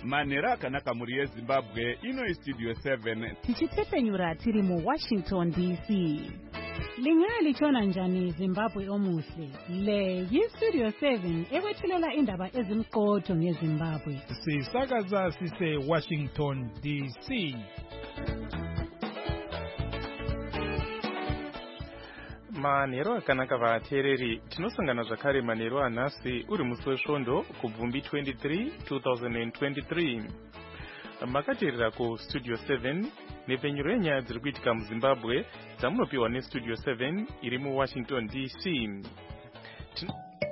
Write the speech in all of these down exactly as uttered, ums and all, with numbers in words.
manhero akanaka mhuri yezimbabwe. Ino Studio seven tichitepenyura tiri muWashington D C. Lingaya lichona njani Zimbabwe omuhle? Le yiStudio seven ekwethulela indaba ezimqotho ngeZimbabwe. Sisakaza sise Washington D C. Manhero akanaka vateereri, tinosangana zvakare manhero anhasi uri musi wesvondo kubvumbi twenty-three twenty twenty-three. Makateerera kuStudio seven nepfenyuro yenyaya dziri kuitika muZimbabwe dzamunopiwa neStudio seven iri muWashington D C. Tin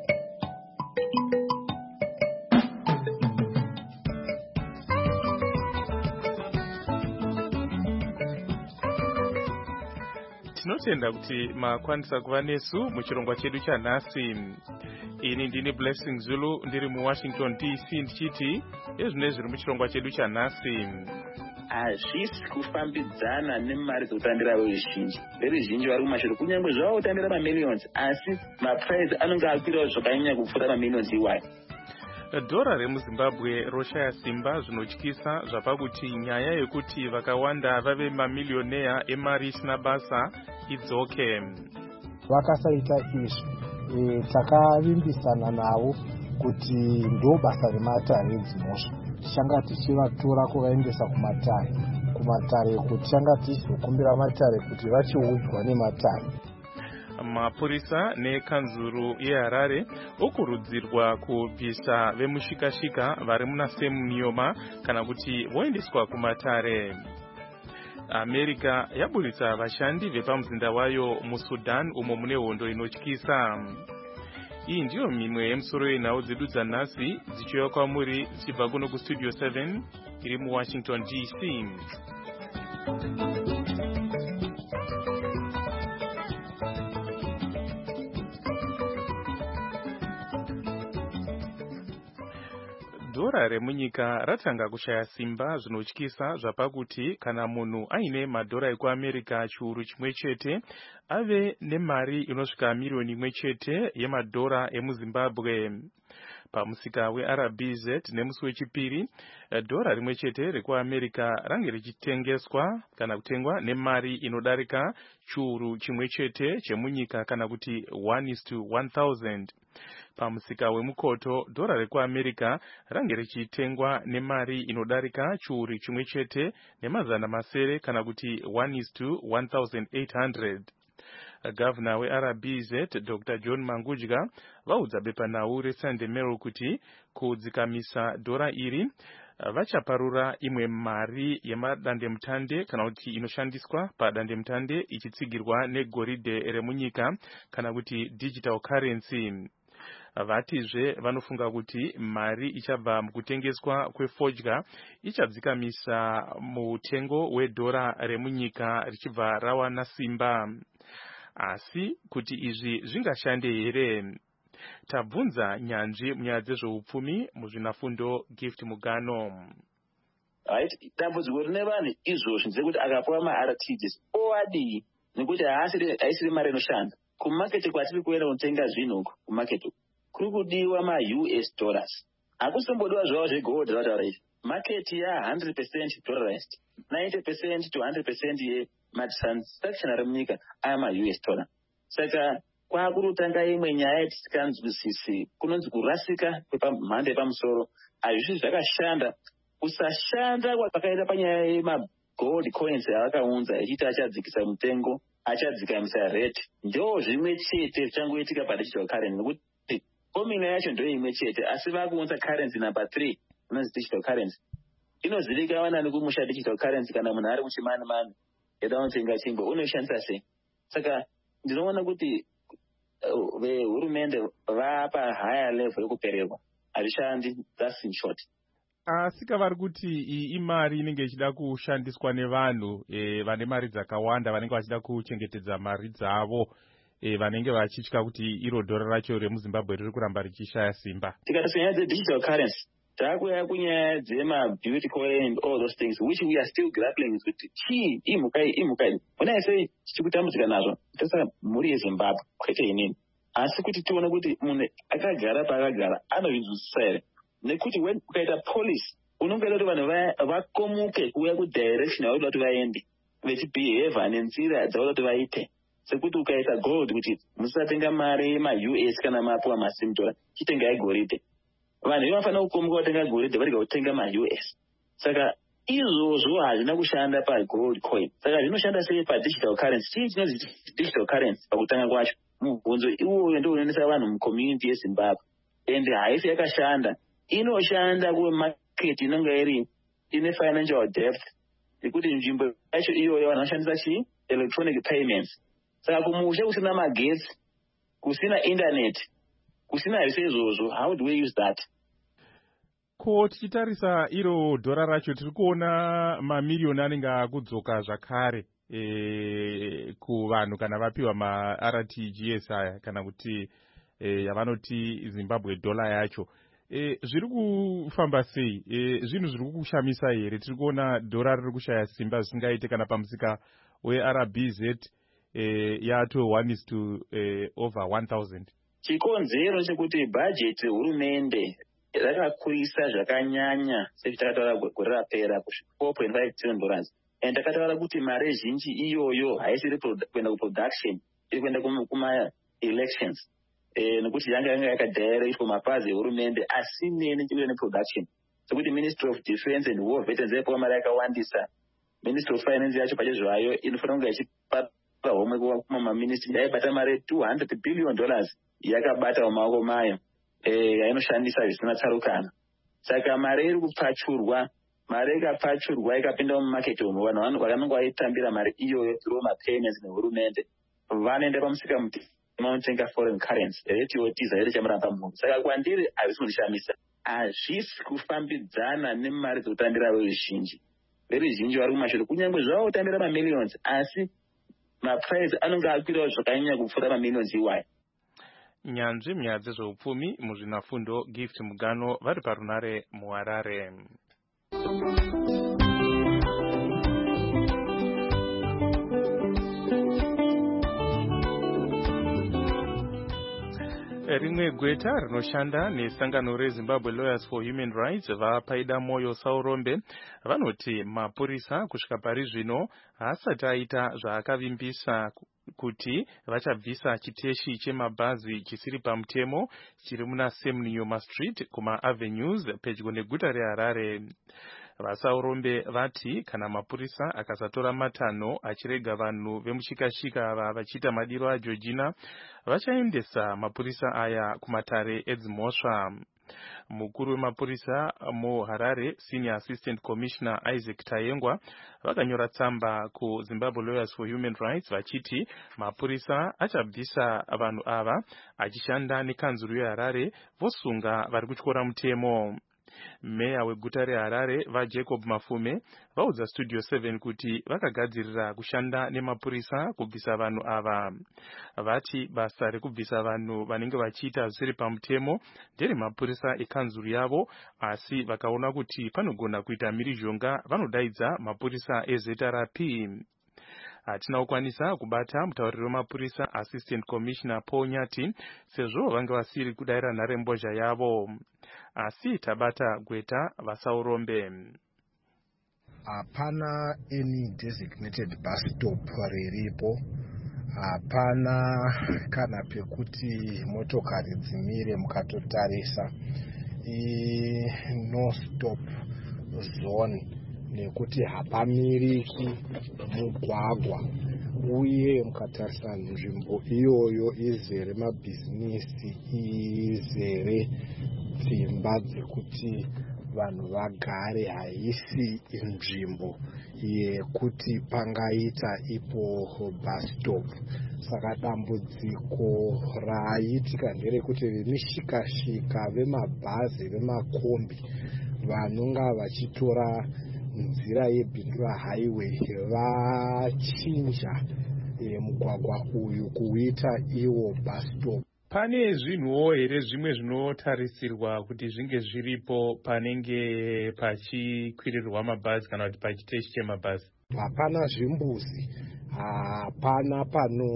tinotenda kuti makwanisa kuva nesu muchirongwa chedu chanhasi. Ini ndini Blessing Zulu ndiri muWashington D C ndichiti ezvino zviri muchirongwa chedu chanhasi. Hazvisi kufambidzana nemari dzekutambira veruzhinji. Veruzhinji vari kumashure kunyange zvavo kutambira mamillions, asi maprize anenge akwirawo zvakanyanya kupfuura mamillions iwayo. Dhora remuZimbabwe roshaya simba zvinotyisa zvapakuti nyaya yekuti vakawanda vave mamilioneya emari isina basa idzoke. Vakasaita izvi, takavimbisana navo kuti ndo basa rematare edzinosva. Tichanga tichivatora kuvaendesa kumatare. Kumatare kuti tichanga tichizokumbira matare kuti vachiudzwa nematare. Mapurisa nekanzuru yeHarare okurudzirwa kubvisa vemushikashika vari muna Sam Nujoma kana kuti voendeswa kumatare. America yaburitsa vashandi vepamuzinda wayo muSudan umo mune hondo inotyisa. Iyi ndiyo mimwe yemusoro yenhau dzedu dzanhasi dzichiuya kwamuri dzichibva kuno kuStudio seven iri muWashington D C. Dhora remunyika ratanga kushaya simba zvinotyisa zvapakuti kana munhu aine madhora ekuAmerica chiuru chimwe chete ave nemari inosvika milioni imwe chete yemadhora emuZimbabwe. Pamusika weR B Z nemusi wechipiri, dhora rimwe chete rekuAmerica range richitengeswa kana kutengwa nemari inodarika chiuru chimwe chete chemunyika kana kuti one is to one thousand. Pamusika wemukoto, dhora rekuAmerica range richitengwa nemari inodarika chiuru chimwe chete nemazana masere kana kuti one is to one thousand eight hundred. Governor weR B Z Doctor John Mangudya vaudza bepanhau reSunday Mail kuti kudzikamisa dhora iri vachaparura imwe mari yemadandemutande kana kuti inoshandiswa padandemutande ichitsigirwa negoridhe remunyika kana kuti digital currency. Vatizve vanofunga kuti mari ichabva mukutengeswa kwefodya ichadzikamisa mutengo wedhora remunyika richibva rawana simba. Asi kuti izvi zvingashande here? Tabvunza nyanzvi munyaya dzezveupfumi muzvinafundo Gift Mugano. Right, dambudziko rine vanhu izvozvo ndekuti akapuwa maR T Ds owadi nekuti haisiri mari inoshanda. Kumaketi kwatiri kuenda kutenga zvinhu kumaketi kuri kudiwa ma-U S dollars. Hakusombodiwa zvavo zvegold zvataura izvi. Maketi ya one hundred percent dollarized, ninety percent to one hundred percent yematransaction ari munyika aya ma-U S dollar. Saka kwakurutanga imwe nyaya yetisinganzwisisi, kunonzi kurasika kwepamhando yepamusoro. Hazvisi zvakashanda. Kusashanda kwakaita panyaya yemagold coins yavakaunza ichiti achadzikisa mutengo, achadzikamisa rate, ndo zvimwe chete zvichangoitika padigital currency nekuti formula yacho ndo imwe chete, asi vakuunza currency number three inonzi digital currency. Inozivikanwa nani kumusha digital currency kana munhu ari muchimani mani yada unotenga chingwa unoishandisa sei? Saka ndinoona kuti vehurumende vapa higher level yekupererwa. Hazvishandi, that's in short. Asika vari kuti imari inenge ichida kushandiswa nevanhu e, vane mari dzakawanda vanenge vachida kuchengetedza mari dzavo e, vanenge vachitya kuti iro dhora racho remuZimbabwe riri kuramba richishaya simba. Tikati nyaya dze-digital currency takuya kunyaya dzema-Bitcoin, all those things which we are still grappling with. Chii imukai imukai when I say tichikutambudzika nazvo tasa mhuri yeZimbabwe kwete inini, asi kuti tione kuti munhu akagara paakagara anozvinzwisisa here. Nekuti when ukaita policy unongeda kuti vanhu vakomuke kuuya kudirection yavauda kuti vaende vechibehave nenzira dzavauda kuti vaite. Sekuti ukaisa gold kuti musatenga mari yema-U S kana mapuwa masimtora chitengai goridhe, vanhu vanofanira kukomuka kutenga goridhe varega kutenga ma-U S. Saka izvozvo hazvina kushanda pagold coin. Saka zvinoshanda sei padigital currency? Chii chinonzi digital currency pakutanga kwacho? Mubvunzo iwoyo ndio unoendesa vanhu mucommunity yeZimbabwe. Ende haisi yakashanda. Inoshanda kumarket inonga iri ine financial depth ekuti nzvimbo yacho iyoyo vanhu vanoshandisa chii? Electronic payments. Saka kumusha kusina magetsi, kusina internet, kusina zvese izvozvo, how do we use that? Ko tichitarisa iro dhora racho tiri kuona mamiliyoni anenge akudzoka zvakare e, kuvanhu kana vapiwa ma-R T G S aya kana kuti e, yavanoti Zimbabwe dollar yacho. E, zviri kufamba sei? E, zvinhu zviri kushamisa here? Tiri kuona dhora riri kushaya simba zvisingaite kana pamusika we-R B Z e, yato one is to e, over one thousand. Chikonzero chekuti budget hurumende rakakurisa zvakanyanya sezvitakataura gore rapera four point five trillion dollars. And takataura kuti mari zhinji iyoyo haisiri kuenda kuproduction, iri kuenda kuma elections. Eh, nekuti yanga yanga yakadirectwa mapazi ehurumende asinei chekuita neproduction. Sekuti Ministry of Defense and War Veterans yaipiwa mari yakawandisa. Ministry of Finance yacho pacho zvayo inofanira kunge ichipa homwe kumaministry yaibata mari two hundred billion dollars yakabata mumaoko mayo. Eh, yainoshandisa zvisina tsarukano. Saka mari iri kupfachurwa, mari ikapfachurwa ikapinda mumarket umo, vanhu vakananga vaitambira mari iyoyo through mapayments nehurumende vanoenda pamusika muti vanotenga foreign currency yetiyotiza iri chamuramba munhu. Saka kwandiri hazvisi kundishamisa, hazvisi kufambidzana nemari dzekutambira veruzhinji. Veruzhinji vari kumashure kunyange zvavo kutambira mamillions, asi maprice anonge akwirawo zvakanyanya kupfuura mamillions iwayo. Nyanzvi munyaya dzezveupfumi muzvinafundo Gift Mugano vari parunare muHarare. Rimwe gweta rinoshanda nesangano reZimbabwe Lawyers for Human Rights vapaida moyo Saurombe vanoti mapurisa kusvika pari zvino haasati aita zvaakavimbisa kuti vachabvisa chiteshi chemabhazi chisiri pamutemo chiri muna Semninyoma Street kuma Avenues pedyo neguta reHarare. Vasaurombe vati kana mapurisa akasatora matanho achirega vanhu vemushikashika ava vachiita madiro aJeorgina vachaendesa mapurisa aya kumatare edzimhosva. Mukuru wemapurisa muHarare Senior Assistant Commissioner Isaac Tayengwa vakanyora tsamba kuZimbabwe Lawyers for Human Rights vachiti mapurisa achabvisa vanhu ava achishanda nekanzuru yeHarare vosunga vari kutyora mutemo. Meya weguta reHarare vaJacob Mafume vaudza Studio seven kuti vakagadzirira kushanda nemapurisa kubvisa vanhu ava. Vati basa rekubvisa vanhu vanenge vachiita zvisiri pamutemo ndere mapurisa ekanzuru yavo, asi vakaona kuti panogona kuita mhirizhonga vanodaidza mapurisa eZ R P. Hatina kukwanisa kubata mutauriri wemapurisa Assistant Commissioner Paul Nyati sezvo vange vasiri kudaira nharembozha yavo, asi tabata gweta Vasaurombe. Hapana any designated bus stop riripo, hapana kana pekuti motokari dzimire mukatotarisa, no stop zone nekuti hapamiriki mugwagwa, uye mukatarisa nzvimbo iyoyo izere mabhizinisi, izere dzimba dzekuti vanhu vagare, haisi nzvimbo yekuti pangaita ipo bus stop. Saka dambudziko raitika nderekuti vemishikashika vemabhazi vemakombi vanonga vachitora nzira yeBindura Highway vachinja e, mugwagwa uyu kuita iwo bus stop. Pane zvinhuwo here zvimwe zvinotarisirwa kuti zvinge zviripo panenge pachikwirirwa mabhazi kana kuti pachiteshi chemabhazi? Hapana zvimbuzi, hapana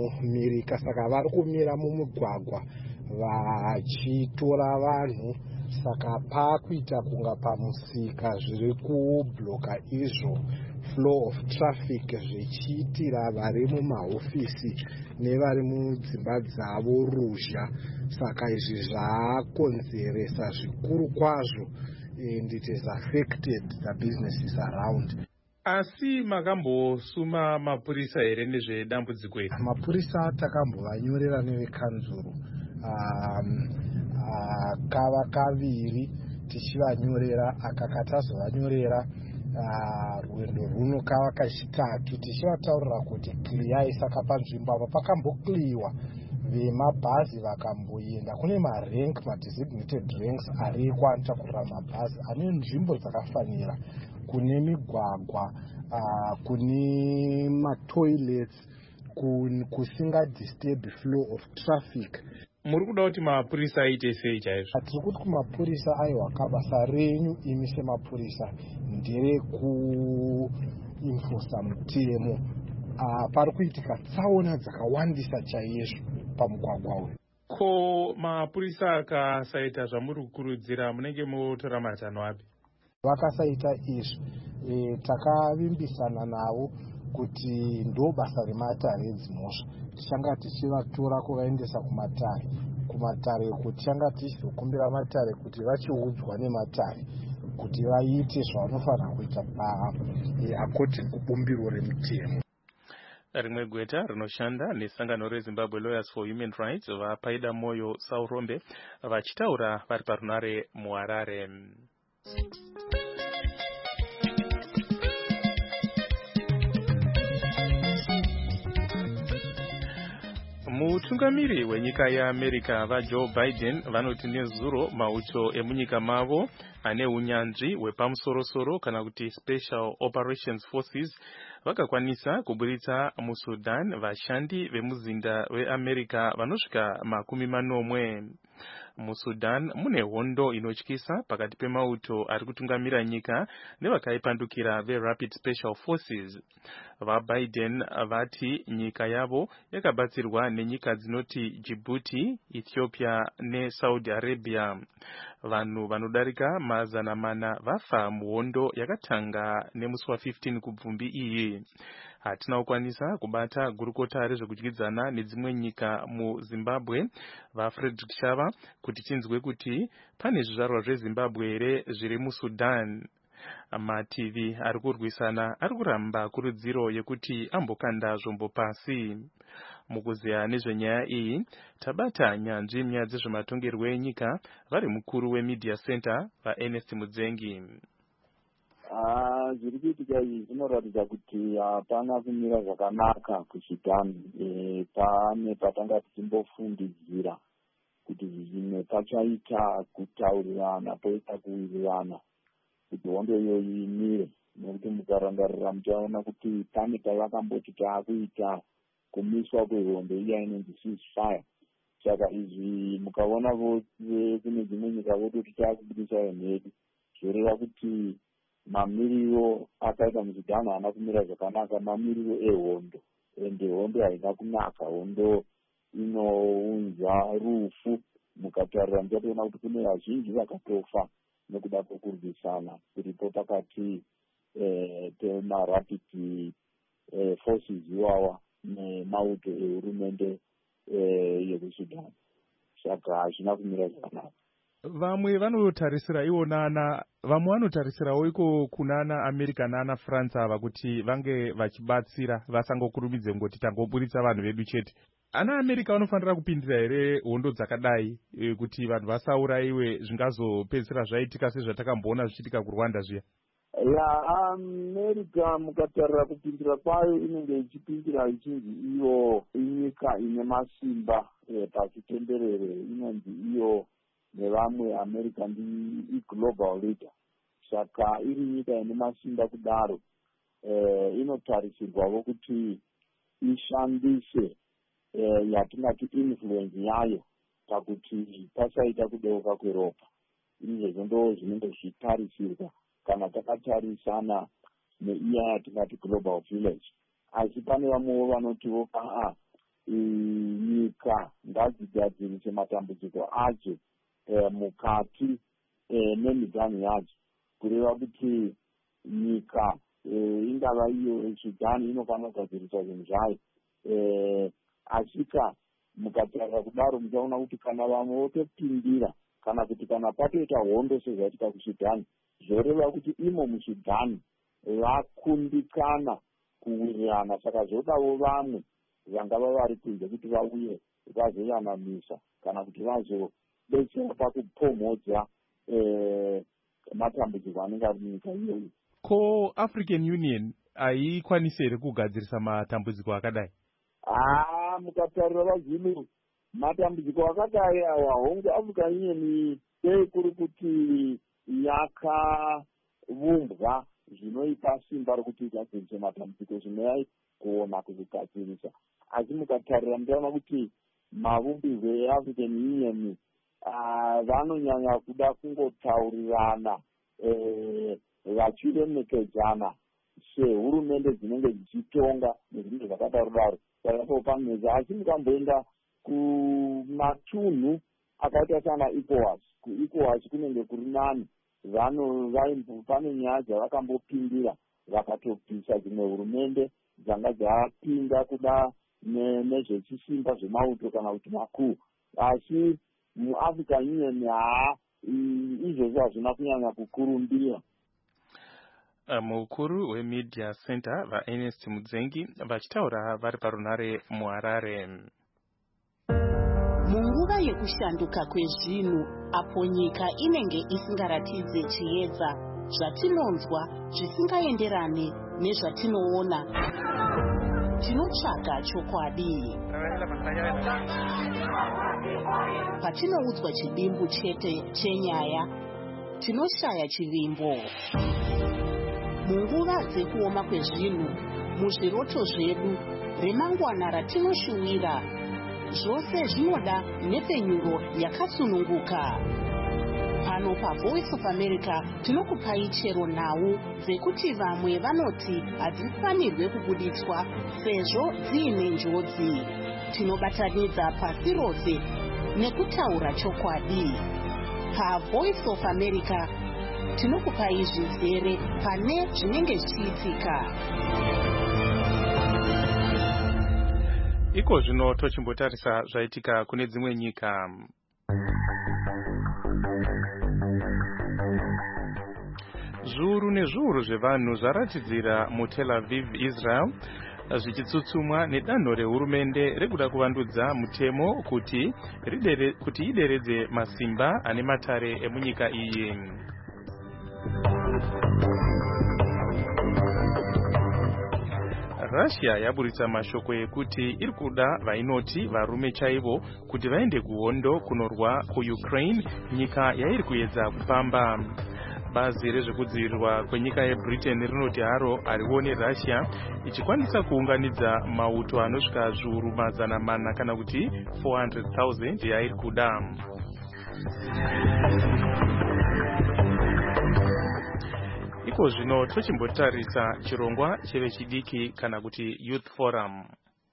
panomirika, saka vari kumira mumugwagwa vachitora vanhu saka paakuita kunga pamusika zviri kubloka izvo flow of traffic zvichiitira vari mumahofisi nevari mudzimba dzavo ruzha. Saka izvi zvakonzeresa zvikuru kwazvo and it has affected the businesses around. Asi makambosuma mapurisa here nezvedambudziko iri? Mapurisa takambovanyorera nevekanzuru um, uh, kava kaviri tichivanyorera, aka katazovanyorera uh, rwendo runo kava kachitatu tichivataurira kuti kliyai. Saka panzvimbo apa pakambokliyiwa, vemabhazi vakamboenda kune marank madesignated ranks ariko anotakurira mabhazi ane nzvimbo dzakafanira, kune migwagwa, uh, kune matoilets, kusinga disturb flow of traffic. Muri kuda kuti mapurisa aite sei chaizvo? Tiri kuti kumapurisa aiwa kabasa renyu imi semapurisa ndere kuinfosa mutemo. Uh, pari kuitika tsaona dzakawandisa chaizvo pamugwagwa uyu. Ko mapurisa akasaita zvamuri kukurudzira munenge motora matanho api? Vakasaita izvi e, takavimbisana navo kuti ndo basa rematare edzimhosva. Tichanga tichivatora kuvaendesa kumatare kumatare kuti tichanga tichizokumbira matare kuti vachiudzwa nematare kuti vaite zvavanofanira kuita pa e, according kubumbiro remutemo. Rimwe gweta rinoshanda nesangano reZimbabwe Lawyers for Human Rights vapaida moyo Saurombe vachitaura vari parunare muHarare. Mutungamiri wenyika yeAmerica vaJoe Biden vanoti nezuro mauto emunyika mavo ane unyanzvi wepamusoro-soro kana kuti Special Operations Forces vakakwanisa kuburitsa muSudan vashandi vemuzinda weAmerica vanosvika makumi manomwe. MuSudan mune hondo inotyisa pakati pemauto ari kutungamira nyika nevakaipandukira veRapid Special Forces. VaBiden vati nyika yavo yakabatsirwa nenyika dzinoti Djibouti, Ethiopia neSaudi Arabia. Vanhu vanodarika mazana mana vafa muhondo yakatanga nemusi wa15 kubvumbi iyi. Hatina kukwanisa kubata gurukota rezvekudyidzana nedzimwe nyika muZimbabwe vaFrederick Shava kuti tinzwe kuti pane zvizvarwa zveZimbabwe here zviri muSudan. Mativi ari kurwisana ari kuramba kurudziro yekuti ambokanda zvombo pasi. Mukuziya nezvenyaya iyi tabata nyanzvi nyaya dzezvematongerwo enyika vari mukuru weMedia Center vaErnest Mudzengi. Ah, zviri kuitika izvi zvinoratidza kuti hapana kumira zvakanaka kuSudan. E, pane patanga tichimbofungidzira kuti zvimwe pachaita kutaurirana poita kuwirirana kuti hondo iyoyi imire, nekuti mukarangarira muchaona kuti pane pavakamboti taakuita kumiswa kwehondo iya inonzi ceasefire. Saka izvi mukaona kune dzimwe nyika vototi taakubudisa henhedi, zvoreva kuti mamiriro akaita muSudan haana kumira zvakanaka, mamiriro ehondo. Ende hondo haina kunaka, hondo inounza rufu. Mukatarira muchatoona kuti kune vazhinji vakatofa nekuda kwokurwisana kuripo pakati eh, pemaRapid eh, Forces iwawa nemauto ehurumende eh, yekuSudan. Saka hazvina kumira zvakanaka. Vamwe vanotarisira iwonana, vamwe vanotarisirawo iko kunana America nana France ava kuti vange vachibatsira vasangokurumidze ngoti tangoburitsa vanhu vedu chete. Ana America vanofanira kupindira here hondo dzakadai e, kuti vanhu vasaurayiwe zvingazopedzisira zvaitika sezvatakamboona zvichiitika kuRwanda zviya? Ya, America mukatarira kupindira kwayo inenge ichipindira ichinzi iyo inyika ine masimba e, pachitenderere, inonzi iyo nevamwe America ndi iglobal leader. Saka iri nyika ine masimba kudaro eh, inotarisirwawo kuti ishandise eh, yatingati influence yayo pakuti pasaita kudeuka kweropa. Izvozvo ndo zvinenge zvichitarisirwa kana takatarisana neiya yatingati global village. Asi pane vamwewo vanotiwo aa nyika ngadzigadzirise matambudziko adzo Eh, mukati eh, nemidhani yacho, kureva kuti nyika eh, ingava iyo Sudani inofanira kugadzirisa zvinhu zvayo. Eh, asika mukatarira kudaro muchaona kuti kana vamwe votopindira kana kuti kana patoita hondo sezvaitika kuSudani, zvoreva kuti imo muSudani vakundikana kuwirirana, saka zvodavo vamwe vangava vari kunze kuti vauye vazoyanamisa kana kuti vazodetsera pakupomhodza eh, matambudziko anenge ari munyika iyoyo. Ko African Union haikwanisi here kugadzirisa matambudziko akadai? Ah, mukatarira vazvino matambudziko akadai awa hongu African Union sei kuri kuti yakavumbwa zvinoipa simba rokuti igadzirisa matambudziko zvinoyai kuona kuzvigadzirisa. Asi mukatarira muchaona kuti mavumbirwo eAfrican Union vanonyanya kuda kungotaurirana vachiremekedzana sehurumende dzinenge dzichitonga nezvinhu zvakadaro daro. Saka paneza asi mukamboenda kumatunhu akaita sana ECOWAS, kuECOWAS kunenge kuri nani, vano pane nyaya dzavakambopindira vakatobvisa dzimwe hurumende dzanga dzapinda kuda nezvechisimba zvemauto kana kuti makuu. Asi muAfrican Union haa izvozvo hazvina kunyanya kukurumbira. Mukuru weMedia Center vaErnest Mudzengi vachitaura vari parunare muHarare. Munguva yekushanduka kwezvinhu, apo nyika inenge isingaratidze chiedza, zvatinonzwa zvisingaenderane nezvatinoona, tinotsvaga chokwadi. Patinoudzwa chidimbu chete chenyaya, tinoshaya chivimbo. Munguva dzekuoma kwezvinhu, muzviroto zvedu, remangwana ratinoshuwira, zvose zvinoda nepenyuro yakasununguka. Pano paVoice of America tinokupai chero nhau dzekuti vamwe vanoti hadzifanirwe kubuditswa sezvo dziine njodzi. Tinobatanidza pasi rose nekutaura chokwadi. PaVoice of America tinokupai zvizere pane zvinenge zvichiitika. Iko zvino tochimbotarisa zvaitika kune dzimwe nyika. Zviuru nezviuru zvevanhu zvaratidzira muTel Aviv, Israel, zvichitsutsumwa nedanho rehurumende rekuda kuvandudza mutemo kuti ridere, kuti ideredze masimba ane matare emunyika iyi. Russia yaburitsa mashoko ekuti iri kuda vainoti varume chaivo kuti vaende kuhondo kunorwa kuUkraine, nyika yairi kuedza kupamba. Bazi rezvekudzivirirwa kwenyika yeBritain rinoti haro hariwo neRussia ichikwanisa kuunganidza mauto anosvika zviuru mazana mana kana kuti four hundred thousand yairi kuda. Iko zvino tochimbotarisa chirongwa chevechidiki kana kuti Youth Forum.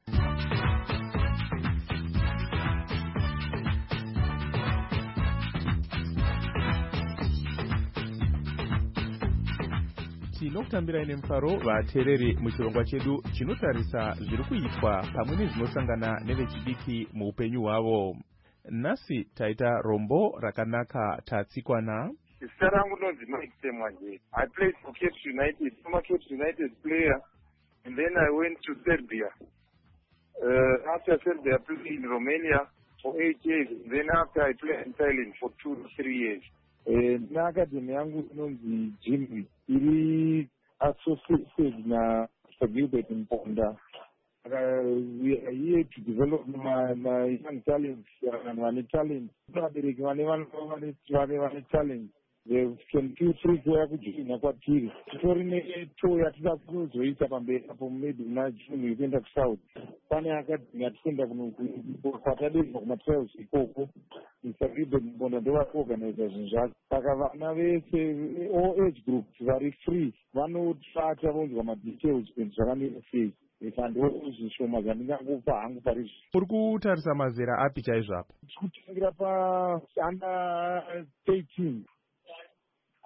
Tinokutambira ine mufaro vateereri muchirongwa chedu chinotarisa zviri kuitwa pamwe nezvinosangana nevechidiki muupenyu hwavo. Nhasi taita rombo rakanaka tatsikwana. Zita rangu rinonzi Mike Temwanje. I played for Cape United, former Cape United player, and then I went to Serbia. Uh, after Serbia, I played in Romania for eight years. Then after I played in Thailand for two to three years. Na academy yangu inonzi Jimmy, iri associated na Mister Gilbert Mponda. Uh, we are here to develop my, my young talents and my talents. Vabereki vane vane vane talents. The twenty-three kuya kujoina kwatiri. Titori neto yatida kuzoita pamberi apo maybe na June kuenda kuSouth. Pane academy yatikwenda kwatadezwa kumatrials ikoko. Mister Gilbert Mponda ndo vakuorganiza zvinhu zvake. Saka vana vese all age groups vari free vanotsvata vonzwa madetails zvinhu zvakamira sei. Zvishoma zvandingangopa hangu parizvo. Uri kutarisa mazera api chaizvo apa? Kutangira paanda thirteen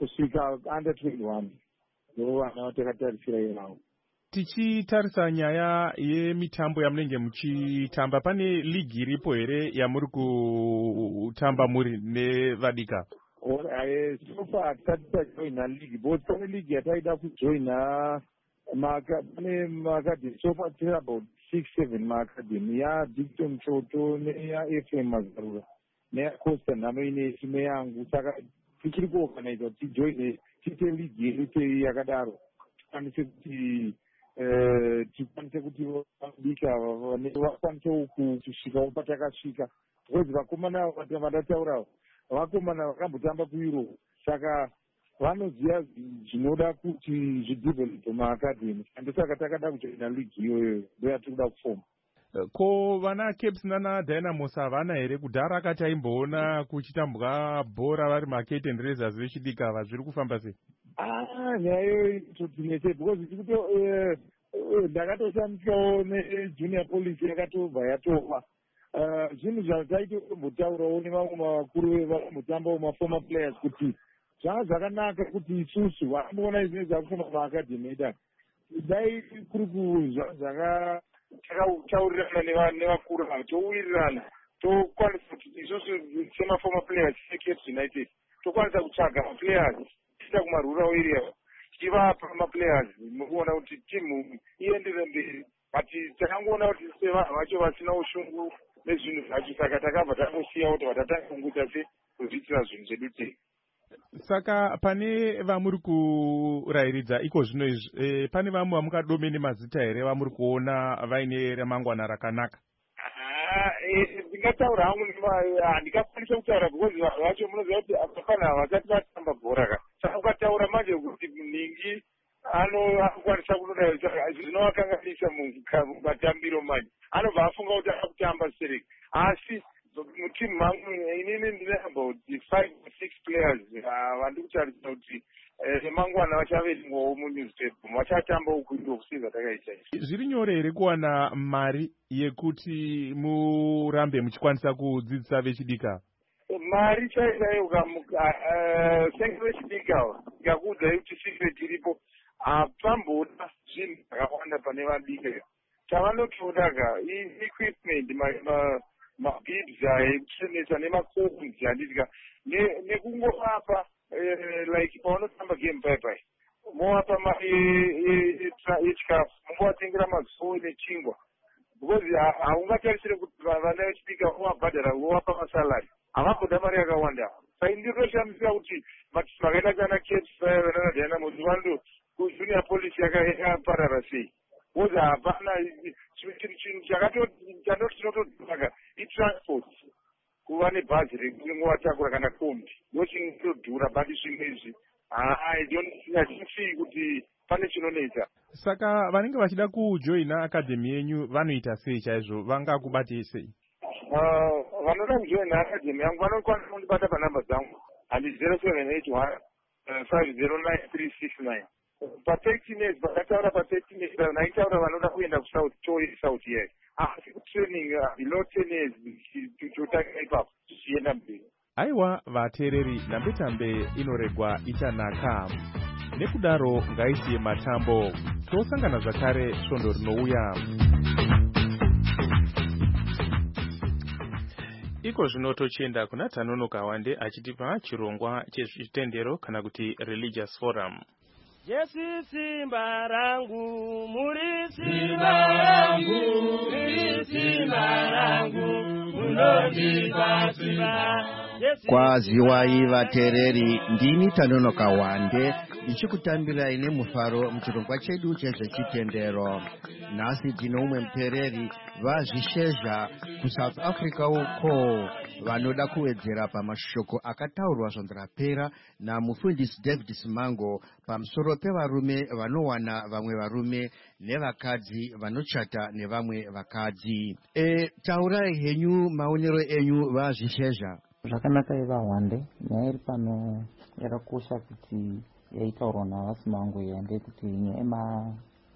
kusvika under twenty-one ndo vana vatakatarisira ivavo. Tichitarisa nyaya yemitambo yamunenge muchitamba, pane ligi iripo here yamuri kutamba muri nevadika? Sofa hatisati tajoina ligi, but pane ligi yataida kujoina pane maakadhemi. Sofa tiri about six seven maakadhemi yaDickson Choto neyaF M Mazarura neyaCosta Nhamenesi neyangu. Saka tichiri kuorganiza kuti tijoine tiite ligi yedu yakadaro tikwanise kuti tikwanise kuti vabika vakwanisewo kusvikawo patakasvika, because vakomana vatataurawo vakomana vakambotamba kuEurope, saka vanoziva zvinoda kuti zvidevelope maakadhemi, andosaka takada kujoina ligi iyoyo ndoyatiri kuda kufoma. Ko vana Caps nana Dynamos havana here? Kudhara akati aimboona kuchitambwa bhora vari maCurtain Raiders vechidika ava, zviri kufamba sei? Ah, nyaya iyoyo totinese because tikuto ndakatoshamisikawo nejunior police yakatobva yatova zvinhu zvataitotombotaurawo nevamwe vakuru vanotambawo maformer players kuti zvanga zvakanaka kuti isusu vakamboona izvinhu zvakufamba maakadhemi edu dai kuri kuzvanga takataurirana nevakuru ava touwirirana tokwanisa kuti isusu semaformer players eCaps United tokwanisa kutsvaga maplayers tichiita kumarural area tivapa maplayers mukuona kuti timu iendere mberi, but takangoona kuti sevanhu vacho vasina ushungu nezvinhu zvacho, saka takabva tangosiya kuti vatatanga kunguta se kuzviitira zvinhu zvedu tei. Saka pane vamuri kurayiridza iko zvino izvi, e, pane vamwe vamungadomene mazita here vamuri kuona vaine ramangwana rakanaka? Ndingataura hangu, handingakwanisa kutaura because vanhu vacho munoziva kuti apana vasati vatamba bhora ka, saka ukataura manje kuti ningi anokwanisa kunoda zvinovakanganisa mumatambiro manje, anobva afunga kuti ava kutamba sereka. Asi mutimu mangu inini ndine about five or six players vandi kutarisa kuti remangwana vachaverengwawo munewspaper, vachatamba ukuiro kuseiza takaita. Zviri nyore here kuwana mari yekuti murambe muchikwanisa kudzidzisa vechidika? Mari chaisayo senge vechidika ngakuudza kuti secret iripo, hapamboda zvinhu zvakawanda pane vadika. Tavanotodaga equipment, mabibs ekusenesa nemacones handidika nekungovapa like pavanotamba game bye-bye movapa mari yechikafu, movatengera mazuo nechingwa, because haungatarisire kuti vana vechidika vovabhadhara vovapa masalari, havamboda mari yakawanda. Saka ndinotoshamisira kuti matimu akaenda kana Caps vanana Dynamos vando kujunior police yakaparara sei, because hapana chinhu chanoti chinotodzaka itransport, kuva nebhazi rekungovatakura kana kombi ndochinotodhura, but zvimwe izvi hatinofii kuti pane chinonetsa. Saka vanenge vachida kujoina akadhemi yenyu vanoita sei chaizvo, vangakubatei sei? Vanoda kujoina akadhemi yangu vanokwanisa kundibata panhamba dzangu, handi zero seven eight one five zero nine three six nine. Pa-thirteen pakataura pa-thirteen naitaura vanoda kuenda kusouth toi south year, asi kutraining below ten years totanga ipapo tichienda mberi. Aiwa vateereri, nambetambe inoregwa ichanaka. Nekudaro ngaisiye matambo, tosangana zvakare svondo rinouya. Iko zvino tochienda kuna Tanonoka Wande achitipa chirongwa chezvitendero kana kuti religious forum. Yesu simba rangu, muri simba rangu, muri simba rangu, munondipa simba. Kwaziwai vateereri, ndini Tanonoka Wande ndichikutambirai nemufaro muchirongwa chedu chezvechitendero. Nhasi tino umwe muteereri vazvishezha kuSouth Africa uko vanoda kuwedzera pamashoko akataurwa zvandorapera namufundisi David Simango pamusoro pevarume vanowana vamwe varume nevakadzi vanochata nevamwe vakadzi. E, taurai henyu maonero enyu vazvishezha. Zvakanaka ivahwande, nyaya iri pano yakakosha kuti yaitaurwa navasimango yande kuti nyaya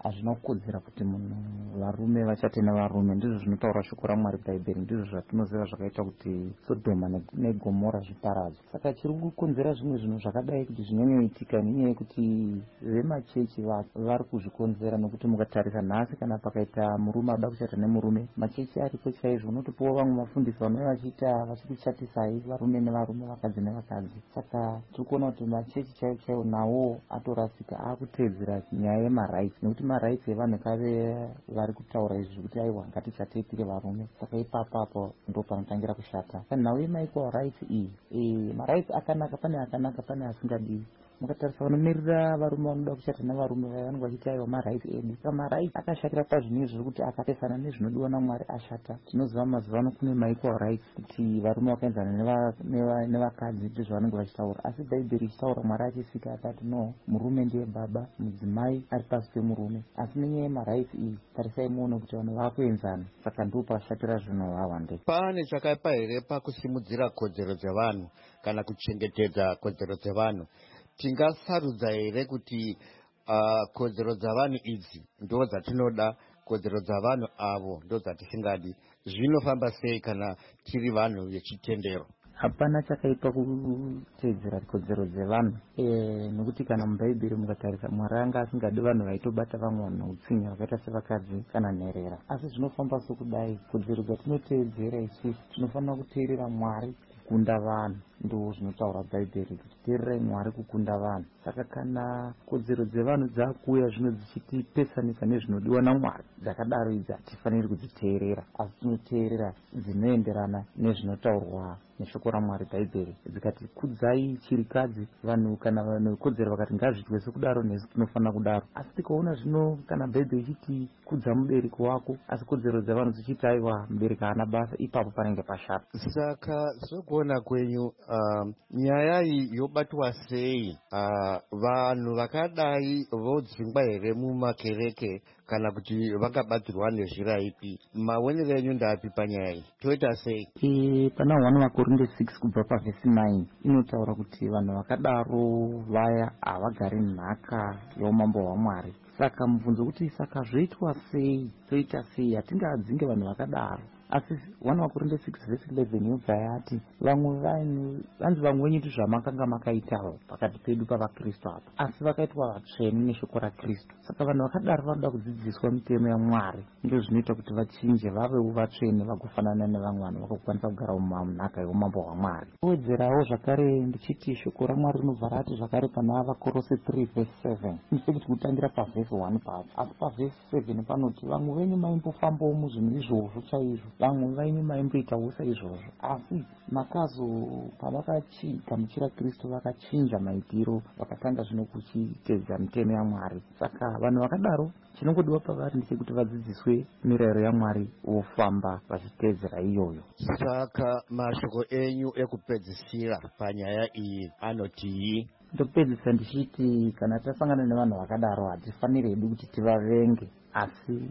hazvina kukodzera kuti munhu varume vachate nevarume. Ndizvo zvinotaura shoko raMwari bhaibheri, ndizvo zvatinoziva zvakaita kuti Sodhoma neGomora zviparadzwe. Saka chiri kukonzera zvimwe zvinhu zvakadai kuti zvinyanyoitika nenyaya yekuti vemachechi vari kuzvikonzera, nokuti mukatarisa nhasi kana pakaita murume ada kuchata nemurume, machechi aripo chaizvo. Unotopiwa vamwe mafundisi vanouya vachiita vachikuchatisai varume nevarume, vakadzi nevakadzi. Saka tiri kuona kuti machechi chaivo chaivo nawo atorasika, akuteedzera nyaya yemarights, nekuti marights evanhu kave vari kutaura izvi kuti aiwa ngatichatei tiri varume. Saka ipapo apo ndo panotangira kushata. Saka nhau yemaequal rights iyi, marights akanaka, pane akanaka pane asingadiwi. Mukatarisa vanomirira varume vanoda kuchata nevarume vanenge vachiti aiwa marights edu. Saka marights akashatira pazvinhu zviri kuti akapesana nezvinodiwa naMwari ashata. Tinoziva mazuva ano kune maequal rights kuti varume vakaenzana nevakadzi ndizvo vanenge vachitaura, asi bhaibheri ichitaura Mwari achisika akati no, murume ndiye baba, mudzimai ari pasi pemurume. Asi nenyaya yemarights iyi tarisai muone kuti vanhu vakuenzana, saka ndo pashatira zvinhu vawande. Pane chakaipa here pakusimudzira kodzero dzevanhu kana kuchengetedza kodzero dzevanhu? Tingasarudza here kuti uh, kodzero dzavanhu idzi ndo dzatinoda, kodzero dzavanhu avo ndo dzatisingadi? Zvinofamba sei kana tiri vanhu vechitendero? Hapana chakaipa kuteedzera kodzero dzevanhu, e, nokuti kana mubhaibheri mukatarisa Mwari anga asingadi vanhu vaitobata vamwe vanhu utsinye vakaita sevakadzi kana nherera. Asi zvinofamba sokudai, kodzero dzatinoteedzera isusu tinofanira kuteerera Mwari kukunda vanhu, ndo zvinotaura bhaibheri kuti teererai Mwari kukunda vanhu. Saka kana kodzero dzevanhu dzakuuya zvino dzichitipesanisa nezvinodiwa naMwari, dzakadaro idzi hatifaniri kudziteerera, asi tinoteerera dzinoenderana nezvinotaurwa neshoko raMwari bhaibheri. Dzikati kudzai chirikadzi, vanhu kana vanhu kodzero vakati ngazviitwe sekudaro, nesu tinofanira kudaro. Asi tikaona zvino kana bhaibheri ichiti kudza mubereki wako, asi kodzero dzevanhu dzichiti aiwa mubereki haana basa, ipapo panenge pashata. Saka sokuona kwenyu uh, nyaya iyi yobatwa sei? uh, vanhu vakadai vodzingwa here mumakereke kana kuti vakabatirwa nezhira ipi? Maonero enyu ndapi panyaya iyi? Toita sei? E, pana one Makorinde six kubva pavhesi nine inotaura kuti vanhu vakadaro vaya havagari nhaka yeumambo hwaMwari. Saka mubvunzo kuti saka zvoitwa sei, toita sei? Hatingadzinge vanhu vakadaro. Asi one Makorinde six vhesi eleven yobva yati vamwe vanhu vanzi vamwe venyu ndizvamakanga makaitawo pakati pedu pavaKristu apo, asi vakaitwa vatsvene neshoko raKristu. Saka vanhu vakadaro vanoda kudzidziswa mitemo yaMwari, ndo zvinoita kuti vachinje vavewo vatsvene vagofanana nevamwe vanhu vakakwanisa kugara munhaka yeumambo hwaMwari. Wedzerawo zvakare ndichiti shoko raMwari rinobva rati zvakare pana vaKorose three vhesi seven, ndise kuti kutangira pavhesi one papo, asi pavhesi seven panoti vamwe venyu maimbofambawo muzvinhu izvozvo chaizvo, vamwe vaini maimboitawo saizvozvo, asi makazo pavakachigamuchira Kristu vakachinja maitiro, vakatanga zvino kuchiteedza mitemo yaMwari. Saka vanhu vakadaro chinongodiwa pavari ndechekuti vadzidziswe mirayiro yaMwari vofamba vachiteedzera iyoyo. Saka mashoko enyu ekupedzisira panyaya iyi anotii? Ndopedzisa ndichiti kana tasangana nevanhu vakadaro hatifaniri hedu kuti tivavenge, asi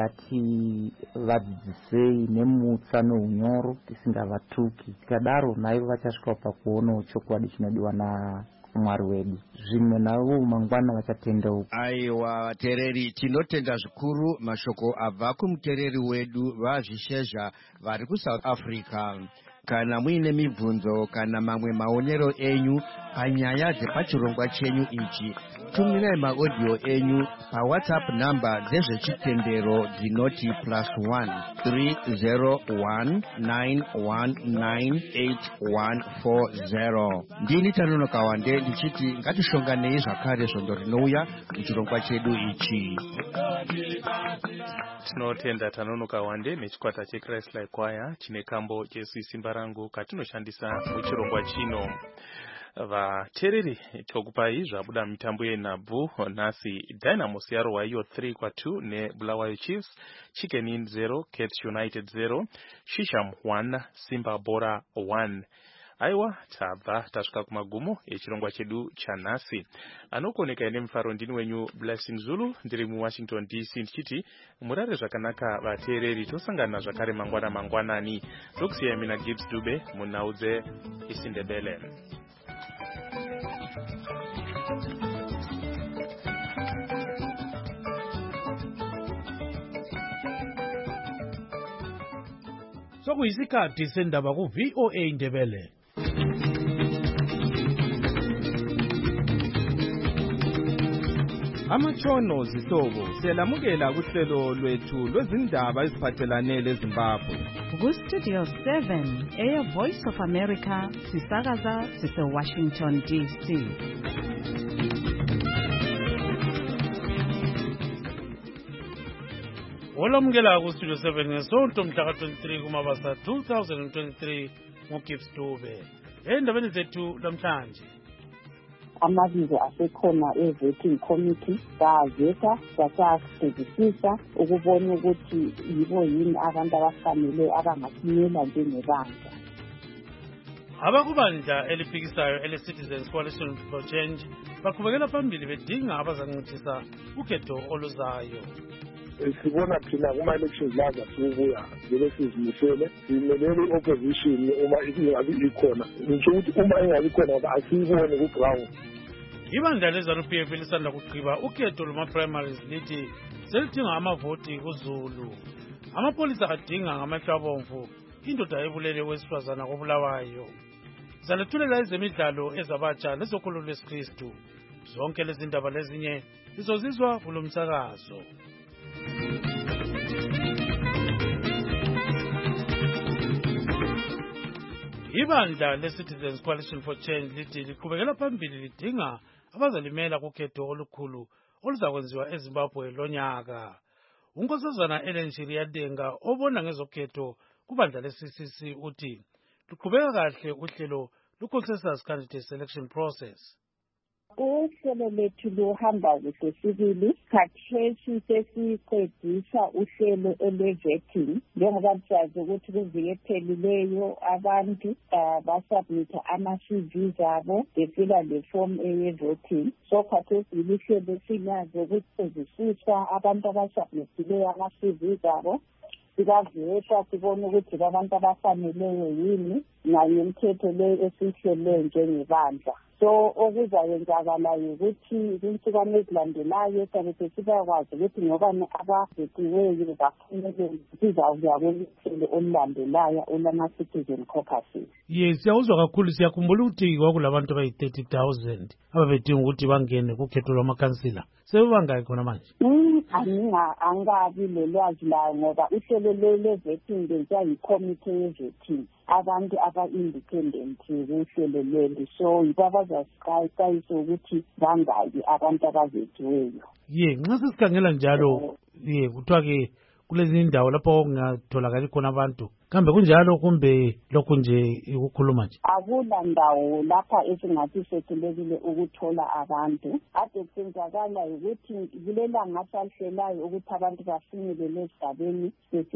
ngativadzidzisei nemutsa neunyoro tisingavatuki. Tikadaro naivo vachasvikawo pakuonawo chokwadi chinodiwa naMwari wedu, zvimwe navo mangwana vachatendeuka. Aiwa vateereri, tinotenda zvikuru mashoko abva kumuteereri wedu vaZvishezha vari kuSouth Africa. Kana muine mibvunzo kana mamwe maonero enyu panyaya dzepachirongwa chenyu ichi, tumirai maaudio enyu paWhatsApp namba dzezvechitendero dzinoti plus one three zero one nine one nine eight one four zero. Ndini Tanonoka Wande ndichiti ngatishonganei zvakare svondo rinouya muchirongwa chedu ichi. Tinotenda Tanonoka Wande nechikwata cheChrist Like Choir chine kambo Jesu Simba Rangu katinoshandisa muchirongwa chino. Vateereri tokupai zvabuda mitambo yenhabvu nhasi Dynamos yarohwa iyo three kwa two neBulawayo Chiefs, Chicken Inn zero, Cats United zero, Shisham one, Simba Bora one. Aiwa tabva tasvika kumagumo echirongwa chedu chanhasi. Anokoneka ine mufaro ndini wenyu Blessing Zulu, ndiri muWashington D C ndichiti murare zvakanaka vateereri, tosangana zvakare mangwana mangwanani. Tokusiyai mina Gibbs Dube munhaudze isiNdebele. sokuyisikhathi sendaba ku-V O A Ndebele. Amatshono zihlobo siyalamukela kuhlelo lwethu lwezindaba eziphathelane leZimbabwe. Ku-Studio seven eye Voice of America sisakaza sise-Washington D C. Olamukela ku-Studio seven ngesonto mhla ka-twenty-three kuMabasa two thousand twenty-three nguGibbs Dube. Endabeni zethu namhlanje, amabizo asekhona e-vetting committee saveta sasabhekisisa ukubona ukuthi yibo yini abantu abafanele abangasimela njengebandla. abakubandla eliphikisayo ele-Citizens Coalition for Change baqhubekela phambili bedinga abazancedisa ukhetho oluzayo. Sibona thina kuma-elections laza sibuya vele sizimisele simelele i-opposition uma ingabi ikhona. Ngisho ukuthi uma ingabi khona asiyibone ku-ground. Ibandla le-ZANU-P F lisanda kugqiba ukhetho lwama-primaries lithi selidinga amavoti kuZulu. Amapolisa adinga ngamehlo abomvu indoda ebulele owesifazana kobulawayo. Zalethulela ezemidlalo ezabatsha lezokholo lwesikristu. Zonke lezi ndaba lezinye lizozizwa kulo msakazo. Ibandla le-Citizens Coalition for Change lithi liqhubekela phambili lidinga abazalimela kukhetho olukhulu oluzakwenziwa eZimbabwe lonyaka. Unkosazana Ellen Shiriadenga obona ngezokhetho kubandla le-C C C uthi luqhubeka kahle uhlelo lu-consensus candidate selection process. Uhlelo lethu luhamba kuhle sibili. Khathesi sesiqedisa uhlelo ele-vetting njengoba siyazi ukuthi kuviki ephelileyo abantu basubmitha ama-C Vs abo befila le form eye-voting. So khathesi lihlelo sinazo ukuqedisisa abantu abasubmithileyo ama-C Vs abo sikaveta sibone ukuthi abantu abafaneleyo yini nayo imithetho le esihlele njengebandla. So okuzayenzakalayo ukuthi kwinsukane ezilandelayo sabe sesibakwazi ukuthi ngoba abavetiweyo bafanele sizawuya kwehlelo olulandelayo olama-citizen caucuses. Yes, siyawuzwa kakhulu. Siyakhumbula ukuthi kwakulabantu abayi-thirty thousand ababedinga ukuthi bangene kukhetho lwamakhansila. Sebebangaki khona manje? Angabi lolwazi layo ngoba uhlelo le-vetting lenziwa yi-committee ye-vetting abantu aba-independent kuhlelo leli. So yibo abazasiqayisa ukuthi bangaki abantu abavetiweyo. Ye, nxa sesikhangela njalo ye kuthiwa-ke kulezi indawo lapho kungatholakali khona abantu, kambe kunjalo kumbe lokhu nje ukukhuluma nje? Akula ndawo lapha esingathi sehlulekile ukuthola abantu. Ade kwenzakala ukuthi kulelanga salihlelayo ukuthi abantu bafinyelele esigabeni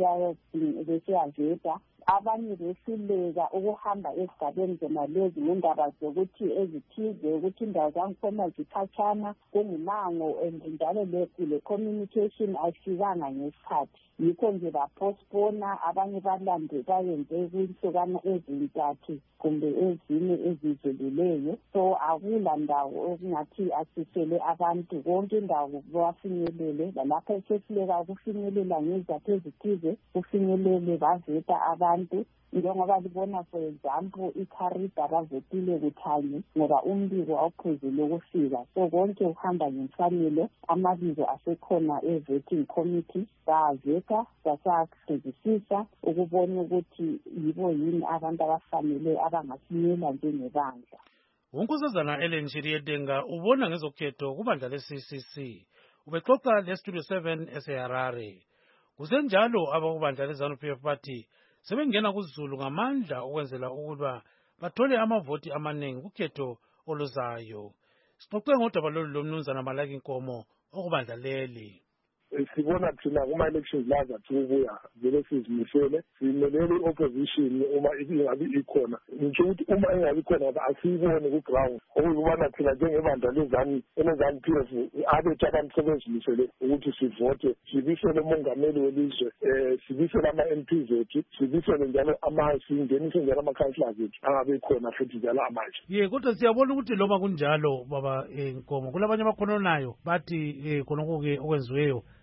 besiyaveta. Abanye behluleka ukuhamba esigabeni zona lezi ngendaba zokuthi ezithize ukuthi indawo zangikhona zikhatshana kungumango njalo le communication ayifikanga ngesikhathi. Yikho nje bapostpona, abanye balande bayenze kwinsukana ezintathu kumbe ezine ezidlulileyo. So akula ndawo okungathi asisele abantu konke indawo bafinyelele. Lapha esehluleka ukufinyelela ngezathu ezithize kufinyelele baveta abantu. Njengoba libona for example iKharida bavetile kuthanye ngoba umbiko awuphezulu ukufika. So konke uhamba ngemfanelo. Amabizo asekhona e-vetting committee saveta sasabhekisisa ukubona ukuthi yibo yini abantu abafanele abangasimela njengebandla. Unkosazana Ellen Shiriadenga ubona ngezokhetho kubandla le-C C C. Ubexoxa le-Studio seven eseHarare. Kusenjalo abakubandla le-ZANU-P F bathi sebengena kuZulu ngamandla ukwenzela ukuba bathole amavoti amaningi kukhetho oluzayo. Sixoxe ngodaba lolu lomnumzana Malaki Nkomo okubandla leli. Sibona thina kuma-elections laza sibuya vele sizimisele simelele i-opposition uma ingabi ikhona. Ngisho ukuthi uma ingabi khona asiyibone ku-ground. Okuyibona thina njengebandla le-ZANU P F abethu abantu sebezimisele ukuthi sivote, sibisele umongameli welizwe, sibisele ama-M P zethu, sibisele njalo singenise njalo ama-councillors ethu angabe khona futhi njalo amanje. Ye, kodwa siyabona ukuthi loba kunjalo baba Nkomo kulabanye abakhononayo bathi khonokho-ke okwenziweyo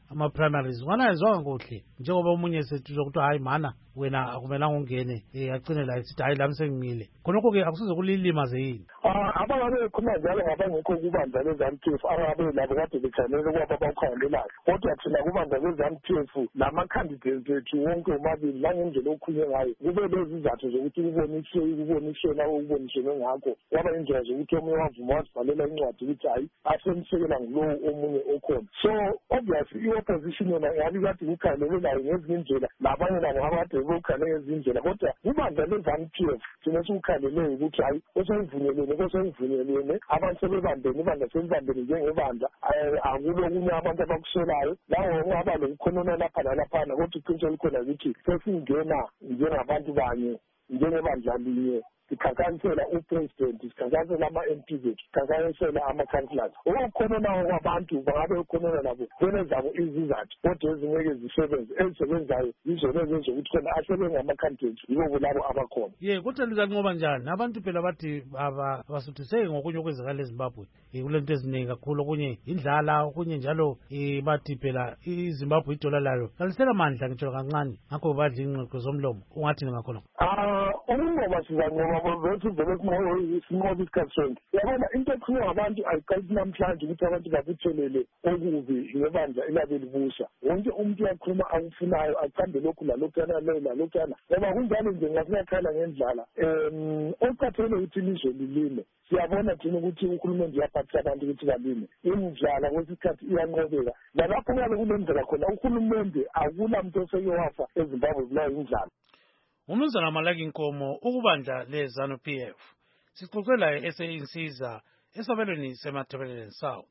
ama-primaries wanayezwanga kuhle njengoba omunye sethuza ukuthi hayi mana wena akumelanga ungene um agcine la esithi hayi lami sengimile khonokho-ke akusize kulilimaze yini abangabe bekhuluma njalo ngabangekho kubandla le-ZANU P F angabe labo kade bekhanele kwaba bawukhangelelayo kodwa thina kubandla le-ZANU P F lama-candidates ethu wonke omabili langendlela okhunye ngayo kube lezi izathu zokuthi kuboniswe kuboniswe lawo kuboniswe ngakho kwaba indlela zokuthi omunye wavuma wazibhalela incwadi ukuthi hayi asemsekela ngulowo omunye okhona so obviously i-opposition yona ngabe kade kukhangelelayo ngezinye indlela labanye nabo abade bekukhangele ngezinye indlela kodwa kubandla le-ZANU P F thina sikukhangelele ukuthi hayi osekuvunyelene kosekuvunyelene abantu sebebambene ibandla sebebambene njengebandla akulokunye abantu abakusolayo lawo ungaba lokukhonona lapha nalaphana kodwa iqiniso likhona ukuthi sesingena njengabantu banye njengebandla linye sikhankanyisela upresident sikhankanyisela ama-M P zethu sikhankanyisela ama-councillors ukukhonona kwabantu bangabe ukhonona nabo zene zabo izizathu kodwa ezingeke zisebenze ezisebenzayo yizona ezenzokuthi khona asebengama-candidates yibo labo abakhona ye kodwa lizanqoba njani abantu phela bathi abasuthiseki ngokunye okwenzakala ezimbabwe um kule nto eziningi kakhulu okunye indlala okunye njalo um bathi phela izimbabwe idola layo kalisela mandla ngitsho kancane ngakho badla ingxoxo zomlomo ungathini ngakhona ukunqoba sizanqoba vethu vele sinqoba isikhathi sonke yabona into ekhulunywa ngabantu ayiqalisi namhlanje ukuthi abantu bakuthelele okubi ngebandla elabe libusa wonke umuntu uyakhuluma akufunayo aqambe lokhu lalokhuyana leyo lalokhuyana ngoba kunjalo nje ngasingakhala ngendlala um okuqathele ukuthi ilizwe lilime siyabona thina ukuthi uhulumende uyaphathisa abantu ukuthi balime indlala kwesikhathi iyanqobeka nalapho ngabe kunendlela khona uhulumende akula muntu oseke wafa ezimbabwe bulawa indlala umnumzana Malaki Nkomo ukubandla le-ZANU P F sixoxe laye eseyinsiza esabelweni seMatabeleland South.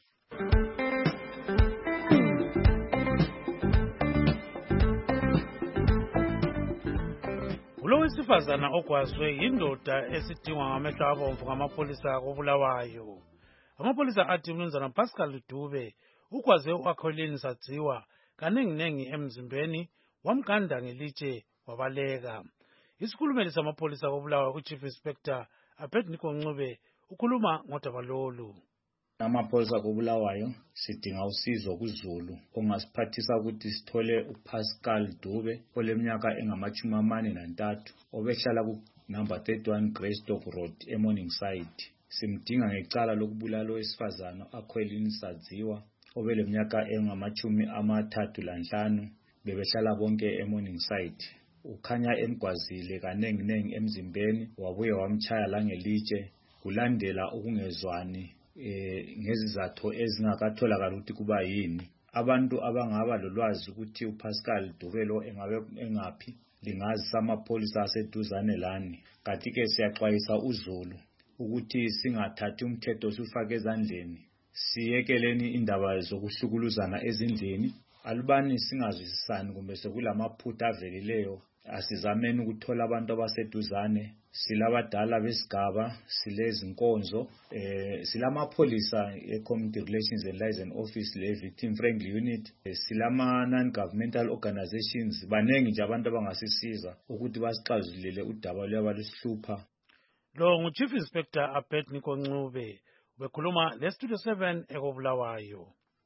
Kulo wesifazana ogwazwe yindoda esidingwa ngamehlo abomvu ngamapolisa koBulawayo. Amapolisa athi umnumzana Pascal Dube ugwaze u-Akholini Sadziwa kanenginengi emzimbeni wamganda ngelitshe wabaleka. Isikhulumeli samapolisa koBulawayo uChief Inspector Abednego Ncube ukhuluma ngodaba lolu. Amapholisa koBulawayo sidinga usizo kuZulu ongasiphathisa ukuthi sithole uPascal Dube oleminyaka engamachumi amane nantathu obehlala ku number thirty-one Greystock Road eMorningside. Simdinga ngecala lokubulala owesifazana Akholini Sadziwa obeleminyaka engamachumi amathathu lanhlanu bebehlala bonke eMorningside. Ukhanya emgwazile kanenginengi emzimbeni wabuye wamchaya langelitshe kulandela ukungezwani eh ngezizathu ezingakatholakala ukuthi kuba yini. Abantu abangaba lolwazi ukuthi uPascal Dube lo engabe engapi lingazi samapolisa aseduzane lani. Kanti ke siyaxwayisa uZulu ukuthi singathathi umthetho sifake ezandleni, siyekeleni indaba zokuhlukuluzana ezindleni. Alubani singazwisisani kumbe sekulamaphutha avelileyo, asizameni ukuthola abantu abaseduzane, silabadala besigaba, silezinkonzo, eh silamapolisa e-Community Relations and Liaison Office le-Victim Friendly Unit, eh, silama non-governmental organizations, banengi nje abantu abangasisiza ukuthi basixazulule udaba lwabaluhlupha. Lo ngu-Chief Inspector Abednego Ncube bekhuluma le-Studio seven ekoBulawayo.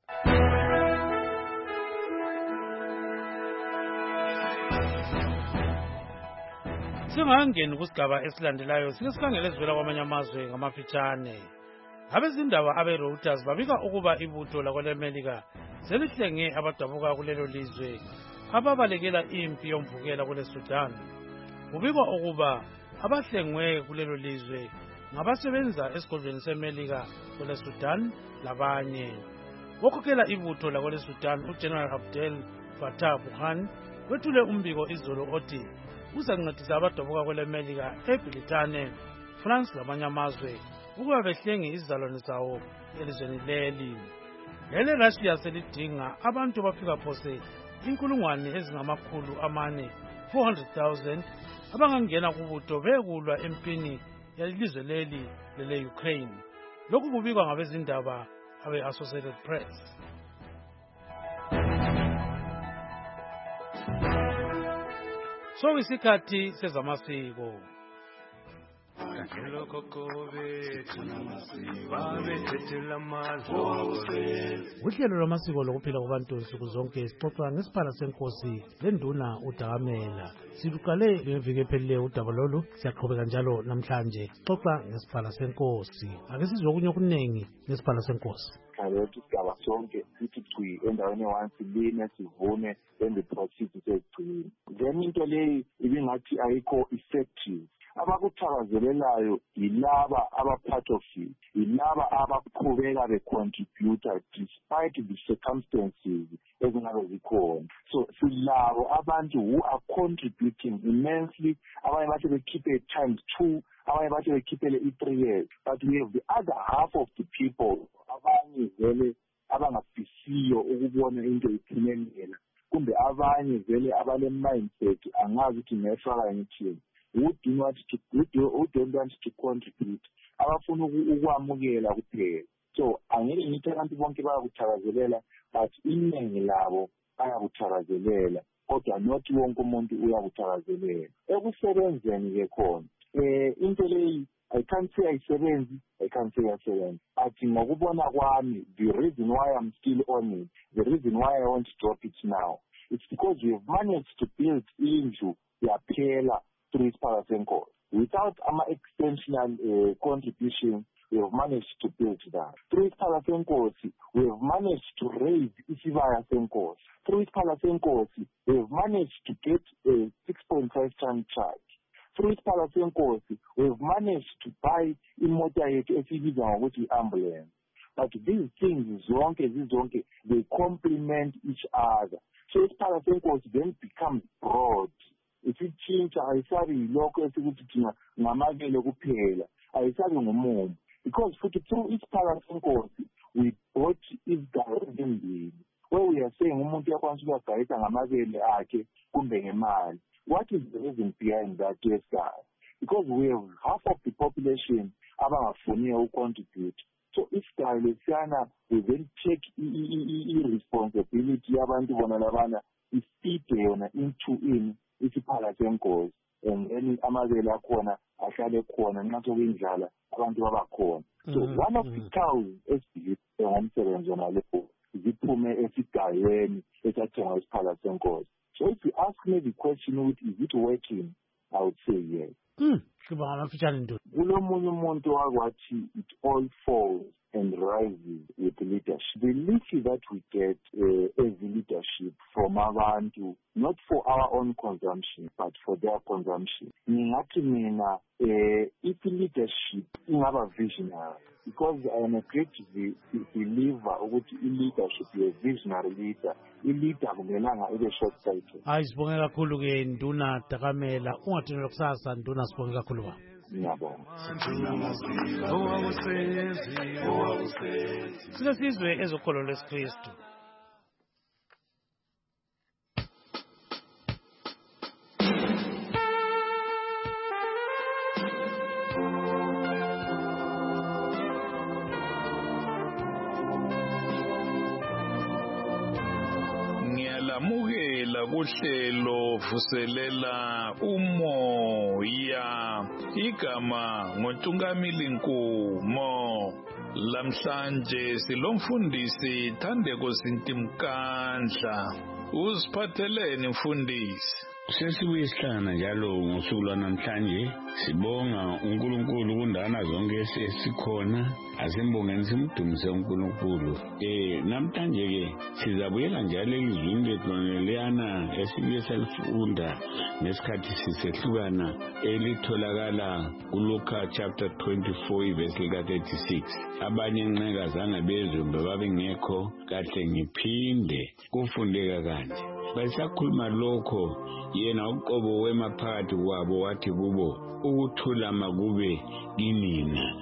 Singangeni kusigaba esilandelayo sike sikhangele ezivela kwamanye amazwe ngamafitshane. Abezindaba abe-Reuters babika ukuba ibutho lakwelemelika selihlenge abadabuka kulelo lizwe ababalekela impi yomvukela kule Sudan. Kubikwa ukuba abahlengwe kulelo lizwe ngabasebenza esigodlweni semelika kule Sudan labanye. Okhokhela ibutho lakwele Sudan uGeneral Abdel Fattah Burhan wethule umbiko izolo othi uzancedisa abadabuka kwelemelika eBritane, France lamanye amazwe ukuba behlenge izizalwane zawo elizweni leli. Lele Russia selidinga abantu bafika phose inkulungwane ezingamakhulu amane four hundred thousand abangangena kubutho bekulwa empini yelizwe leli lele Ukraine. Lokhu kubikwa ngabezindaba abe-Associated Press. So isikhathi sezamasiko. uhlelo lwamasiko lokuphila kwabantu nsuku zonke sixoxa ngesiphala senkosi lenduna uDakamela. Siluqale ngeviki ephelileyo udaba lolu, siyaqhubeka njalo namhlanje sixoxa ngesiphala senkosi. Ake sizwe okunye okuningi ngesiphala senkosi. Kalothi sigaba sonke sithi gci endaweni eyi-one siline sivune then the proceed sesegcini. Then into leyi ibingathi ayikho effective. Abakuthakazelelayo yilaba aba-part of it, yilaba abaqhubeka be-contributor despite the circumstances ezingabe zikhona. So silabo abantu who are contributing immensely, abanye bathi bekhiphe times two, abanye bathi bekhiphele i-three years. But we have the other half of the people, abanye vele abangafisiyo ukubona into iphumelela, kumbe abanye vele abale mindset angazi ukuthi ngiyafaka ngithini. Who do not to, who, do, who don't want to contribute, abafuna ukwamukela kuphela. So angeke ngithi abantu bonke bayakuthakazelela, but iningi labo bayakuthakazelela, kodwa not wonke umuntu uyakuthakazelela. Ekusebenzeni ke khona eh into leyi I can't say ayisebenzi, I can't say ayisebenzi. But ngokubona kwami, the reason why I'm still on it, the reason why I want to drop it now, it's because we have managed to build into yaphela through Isiphala Senkosi. Without our extensional uh, contribution, we have managed to build that. Through Isiphala Senkosi, we have managed to raise Isibaya Senkosi. Through Isiphala Senkosi, we have managed to get a six point five ton charge. Through Isiphala Senkosi, we have managed to buy imoto yethu esibiza ngokuthi ambulance. But these things, zonke zizonke, they complement each other. So Isiphala Senkosi then becomes broad. Isitshintsha ayisabi yilokho esikuthi thina ngamakele kuphela, ayisabi ngomumo. Because futhi through Isiphala Senkosi, we bought izigaba ezimbili, where we are saying umuntu uyakwanisa ukuyagayisa ngamakele akhe kumbe ngemali. What is the reason behind that, yes, guy? Because we have half of the population abangafuni ucontribute. So if Lesiyana we then take responsibility yabantu bona labana iside yona into in Isiphala Senkosi, and then amabele akhona ahlale khona nxa sokuyindlala abantu babakhona. So one of the cows esibheke ngomsebenzi wona lepo ziphume esigayweni esathengwa Isiphala Senkosi. So if you ask me the question, is it working, I would say yes. Mm. Kulomunye umuntu wakwathi it all falls and rises with leadership. The leadership that we get uh, as leadership from abantu, not for our own consumption, but for their consumption. Ngingathi mina uh, if leadership ingaba visionary, because I am a great believer ukuthi i-leadership is a visionary leader. I-leader kungelanga ibe short-sighted. Hayi, sibonge kakhulu ke Nduna Dakamela. Ungathini kusasa Nduna, sibonge kakhulu ba. Ngiyabonga. Silesizwe ezokholo lwesikristu. Ngiyamukela kuhlelo vuselela umoya, igama ngoNtungamili Nkumo. Lamhlanje silomfundisi Thandeko Sintimkandla. Uziphatheleni mfundisi? Sesibuyisana njalo ngosuku lwanamhlanje, sibonga uNkulunkulu kundana zonke esikhona, asimbongeni simdumise uNkulunkulu. Eh namhlanje ke sizabuyela njalo elizwini lethu leliyana esike selifunda nesikhathi sisehlukana elitholakala kuLuka chapter twenty-four verse lika thirty-six. Abanye nqeka zange bezwe babe ngekho kahle ngiphinde kufundeka kanje. Basakhuluma lokho yena uqobo wemaphakathi kwabo wathi kubo, ukuthula makube kinina.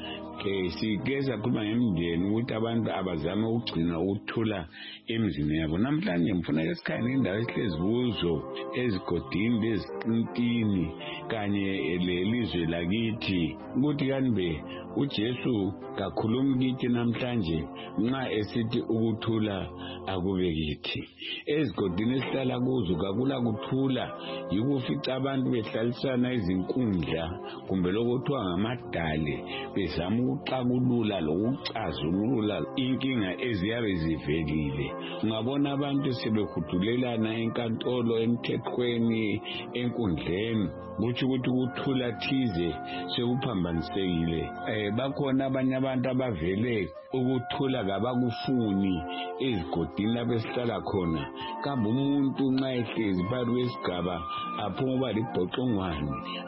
eh sike sakhuluma ngemndeni ukuthi abantu abazama ukugcina ukuthula emizini yabo. Namhlanje mfuna esikhanye indawo esihlezi kuzo ezigodini leziqintini kanye lelizwe lakithi ukuthi kanbe uJesu kakhulumi kithi namhlanje nxa esithi ukuthula akube kithi. Ezigodini esihlala kuzo kakula kuthula, yikufica abantu behlalisana izinkundla kumbe lokuthiwa ngamadale bezama ukuxakulula lokucazulula inkinga eziyabe zivelile. Ungabona abantu sebehudulelana enkantolo, emthethweni, enkundleni, kuthi ukuthi ukuthula thize sekuphambanisekile. Eh bakhona abanye abantu abavele ukuthula kabakufuni ezigodini lapho esihlala khona. Kambe umuntu nxa ehlezi phakathi kwesigaba aphuma uba libhoxongwane.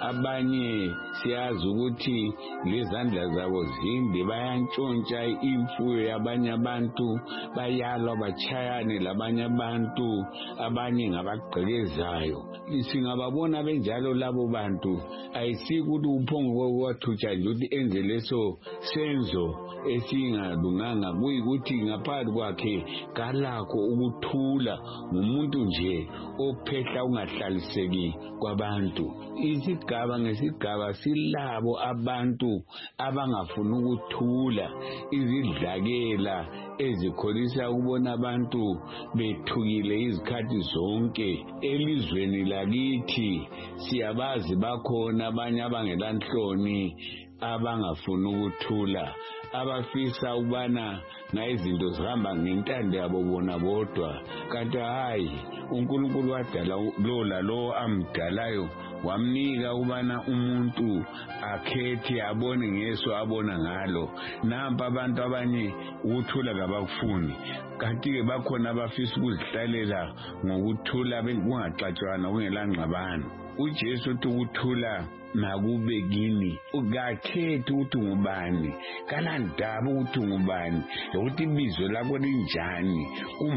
Abanye siyazi ukuthi lezandla zabo zimbi, bayantshontsha imfuyo yabanye abantu, bayalwa bachayane labanye abantu, abanye ngabagqekezayo. Singababona benjalo labo bantu, ayisikuthi uphongo kwathutsha nje ukuthi enze leso senzo esingalunganga, kuyikuthi ngaphakathi kwakhe kalakho ukuthula, ngumuntu nje ophehla ungahlaliseki kwabantu. Isigaba ngesigaba silabo abantu abangafuni ukuthula, izidlakela ezikholisa ukubona abantu bethukile izikhathi zonke. Elizweni lakithi siyabazi bakhona abanye abangelanhloni abangafuni ukuthula, abafisa ubana ngayizinto zihamba ngentando yabo bona bodwa. Kanti hayi, uNkulunkulu wadala lo lalo amdalayo, wamnika ubana umuntu akhethe abone ngeso abona ngalo. Nampa abantu abanye ukuthula kabakufuni, kanti-ke bakhona abafisa ukuzihlalela ngokuthula kungaxatshwana kungelangxabano. uJesu uthi ukuthula makube kini, ungakhethi ukuthi ngubani, kalandaba ukuthi ngubani, ukuthi ibizo lakho linjani,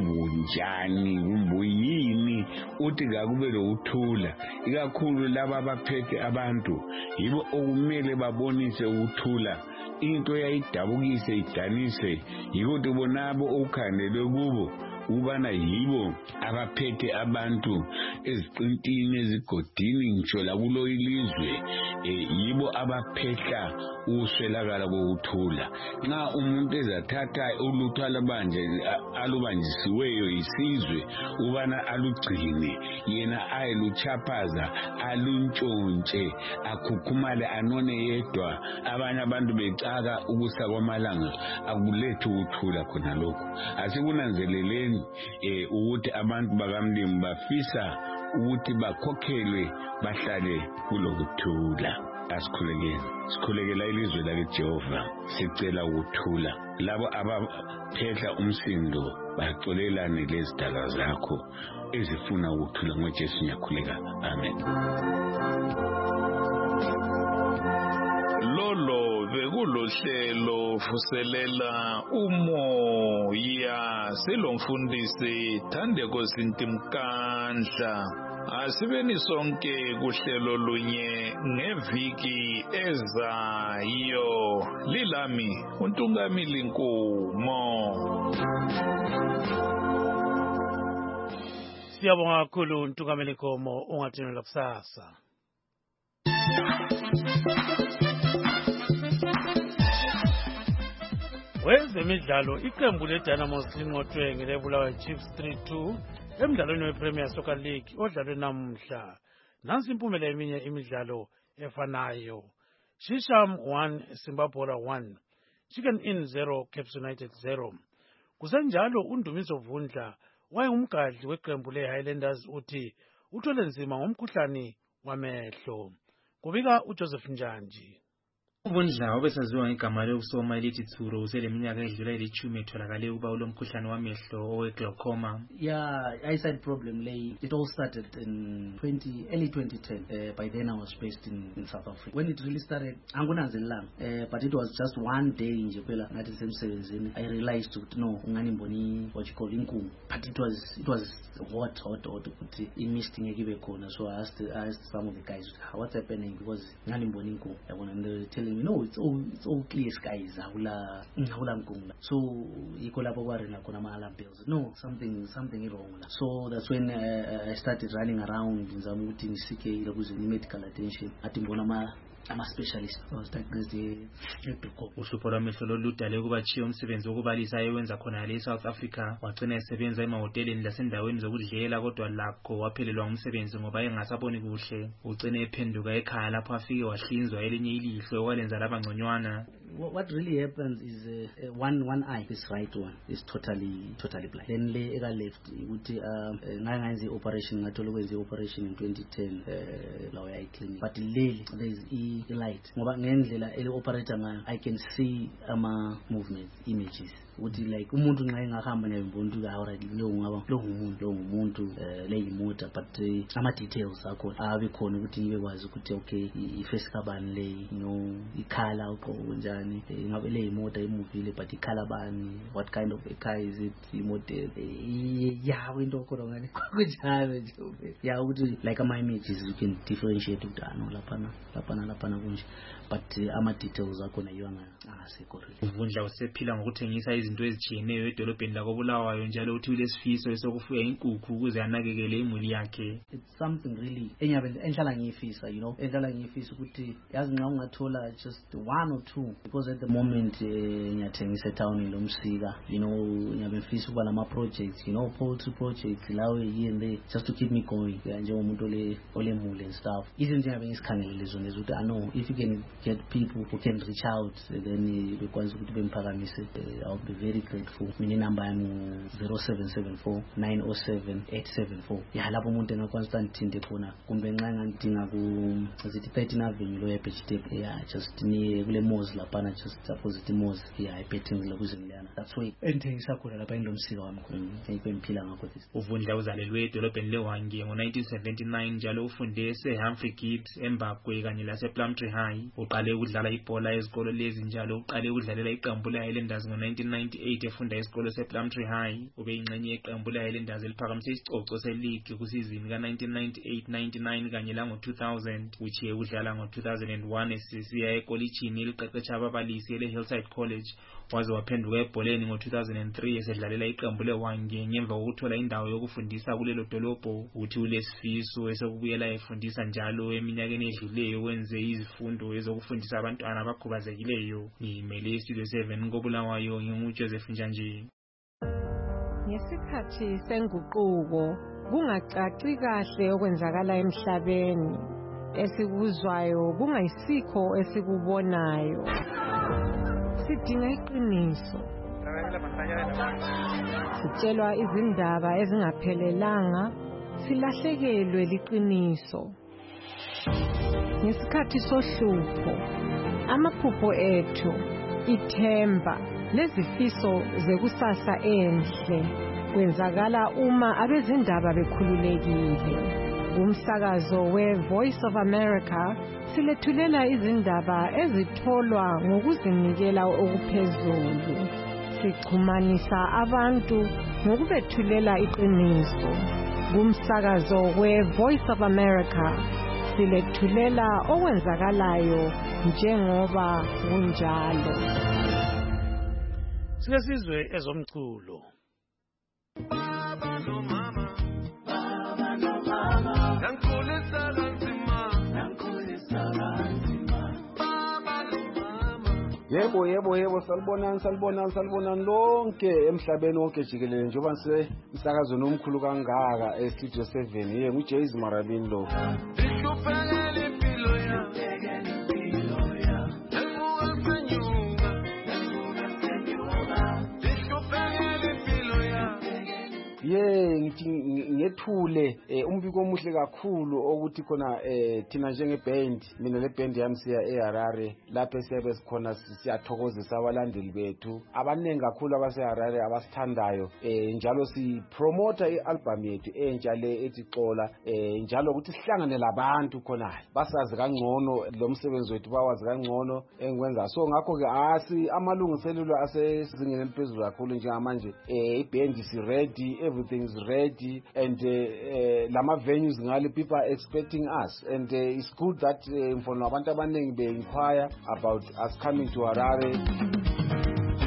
kumbunjani, kumbuyini, uthi kakube lokuthula. Ikakhulu laba abaphethe abantu yibo okumele babonise ukuthula. Into yayidabukise idanise yikuthi bonabo okukhandelwe kubo ubana yibo abaphethe abantu eziqintini ezigodini ngitsho lakulo ilizwe, yibo abaphehla uswelakala kokuthula. Nxa umuntu ezathatha ulutho alubanje alubanjisiweyo isizwe ubana alugcine, yena ayeluchaphaza, aluntshontshe, akhukhumale, anone yedwa, abanye abantu becaka ukusa kwamalanga, akulethu ukuthula khona lokho. Asikunanzeleleni eh ukuthi abantu bakamlimi bafisa ukuthi bakhokhelwe bahlale kulokuthula. Asikhulekeni, sikhulekela ilizwe lakeJehova, sicela ukuthula. Labo abaphehla umsindo baxolelane lezidalwa zakho ezifuna ukuthula ngoJesu ngiyakhuleka. Amen. Lolo bekulohlelo vuselela umoya silomfundisi Thandeko Sintimkandla. Asibeni sonke kuhlelo lunye ngeviki ezayo. Lilami uNtungamili Nkumo. Siyabonga kakhulu uNtungamili Nkumo, ungathinela kusasa. Wezemidlalo, iqembu leDynamos linqotshwe ngelebulawa Chiefs three two emidlalweni wePremier Soccer League odlalwe namuhla. Nansi impumela eminye imidlalo efanayo. Shisham one, Simbabora one, Chicken Inn zero, Caps United zero. Kusenjalo uNdumiso Vundla wayengumgadli weqembu leHighlanders uthi uthole nzima ngomkhuhlane wamehlo. Kubika uJoseph Njanji. Vundla obesaziwa ngegama lokusoma elithi Tsuro useleminyaka edlula elithumi etholakale ukuba ulomkhuhlane wamehlo oweglaucoma. Yeah, eyesight problem lay. It all started in twenty early twenty ten. Uh, by then I was based in, in South Africa. When it really started, angunanzelang, uh, but it was just one day in Jepela, ngathi semsebenzini. I realized that no, unganimboni what you call inkum. But it was it was hot, hot, hot. Ukuthi imisting ekibe khona. So I asked I asked some of the guys, what's happening, because unganimboni inkum. And they were telling we know it's all it's all clear skies akula akula nkungula. So yikho lapho kwarena khona ama alarm bells. No, something something wrong la. So that's when uh, I started running around ngizama ukuthi ngisike ukuze ni medical attention athi ngibona ama ama-specialist uhlupho lwamehlo loludale ukuba chiya umsebenzi wokubalisa ayewenza khona le South Africa wagcina esebenza emahoteleni lasendaweni zokudlela kodwa lakho waphelelwa umsebenzi ngoba engasaboni kuhle ugcine ephenduka ekhaya lapho afike wahlinzwa elinye ilihlo okwalenza laba ngconywana. What really happens is uh, uh, one one eye, this right one, is totally totally blind. Then le eka left ukuthi ngake ngenze operation ngathola ukwenza operation in twenty ten uh, lawo ya clinic. But leli there is e light ngoba ngendlela ele operator ngayo I can see ama movements images. Ukuthi like umuntu nxa engahamba naye ngibona ukuthi already lo ngaba lo ngumuntu lo ngumuntu le imota but ama details akho abe khona ukuthi nibe kwazi ukuthi okay i-face kabani le you know ikhala uqobo njani ngabe le imota imuvile but ikhala bani what kind of a car is it imota ya window khona ngani kunjalo nje ya ukuthi like ama images you can differentiate ukuthi ano lapana lapana lapana kunje but uh, ama details akho na yiwa ngasekho. Uvundla usephila ngokuthengisa izinto ezijiyeneyo edolobheni lakoBulawayo njalo uthi ulesifiso sokufuya inkukhu ukuze anakekele imuli yakhe. It's something really enyabe enhlala ngiyifisa you know enhlala ngiyifisa ukuthi yazi nxa ungathola just one or two because at the moment ngiyathengisa town lomsika you know ngiyabe ngifisa ukuba nama projects you know poultry projects lawe here and there just to keep me going nje umuntu ole olemuli and stuff. Izinto ngiyabe ngisikhangelele zona ukuthi I know if you can get people who can reach out then bekwazi ukuthi bemphakamise I'll be very grateful. Mina number yami zero seven seven four nine zero seven eight seven four ya lapho umuntu engakwazi ukuthinte khona kumbe nxa ngidinga ku zithi thirteen avenue lo ePitchtep ya just ni kule malls lapha na just opposite malls ya ePetting lokuzimlana that's why enthengisa khona lapha endlomsika wami khona ngipemphila ngakho this. Uvundla uzalelwe edolobheni leWange ngo nineteen seventy-nine njalo ufunde eHumphrey Gibbs eMbakwe kanye lase Plumtree High. Uqale ukudlala ibhola ezikolo lezi njalo uqale ukudlalela iqembu le-Highlanders ngo nineteen ninety-eight efunda isikolo sePlumtree High. Ube ingxenye yeqembu le-Highlanders eliphakamise isicoco seleague kusizini ka nineteen ninety-eight ninety-nine kanye la ngo two thousand uchiye udlala ngo two thousand one esisiya ekolitshini eliqeqesha ababalisi ele-Hillside College waze waphenduka ebholeni ngo two thousand three esedlalela iqembu leWange ngemva kokuthola indawo yokufundisa kulelo dolobho. Uthi ulesifiso esokubuyela efundisa njalo eminyakeni edluleyo wenze izifundo ezokufundisa abantwana abakhubazekileyo. Ngimele iStudio seven koBulawayo nginguJoseph Njanje. Ngesikhathi senguquko kungacaci kahle okwenzakala emhlabeni esikuzwayo kungayisikho esikubonayo sidinga iqiniso sitshelwa izindaba ezingaphelelanga silahlekelwe liqiniso ngesikhathi sohlupho amaphupho ethu ithemba lezifiso zekusasa enhle kwenzakala uma abezindaba bekhululekile. Umsakazo we-Voice of America silethulela izindaba ezitholwa ngokuzinikela okuphezulu. Sixhumanisa abantu ngokubethulela iqiniso. Umsakazo we-Voice of America silethulela okwenzakalayo njengoba kunjalo. Singezizwe ezomculo. Yebo yebo yebo salibonani salibonani salibonani lonke emhlabeni wonke jikelele njengoba nise umsakazo nomkhulu kangaka eStudio seven ye nguJaze Marabini lo. Ye ngithi ngethule umbiko omuhle kakhulu ukuthi khona thina njenge band mina le band yami siya eHarare lapho siyabe sikhona siyathokozisa abalandeli bethu abanengi kakhulu abaseHarare abasithandayo njalo si promote ialbum yethu entsha le ethi Xola njalo ukuthi sihlangane labantu khona basazi kangcono lo msebenzi wethu bawazi kangcono engikwenza so ngakho ke asi amalungiselelo asezingeni eliphezulu kakhulu njengamanje iband si ready everything's ready, and uh, uh, lama venues ngale people are expecting us, and uh, it's good that uh, for abantu abaningi be inquire about us coming to Harare.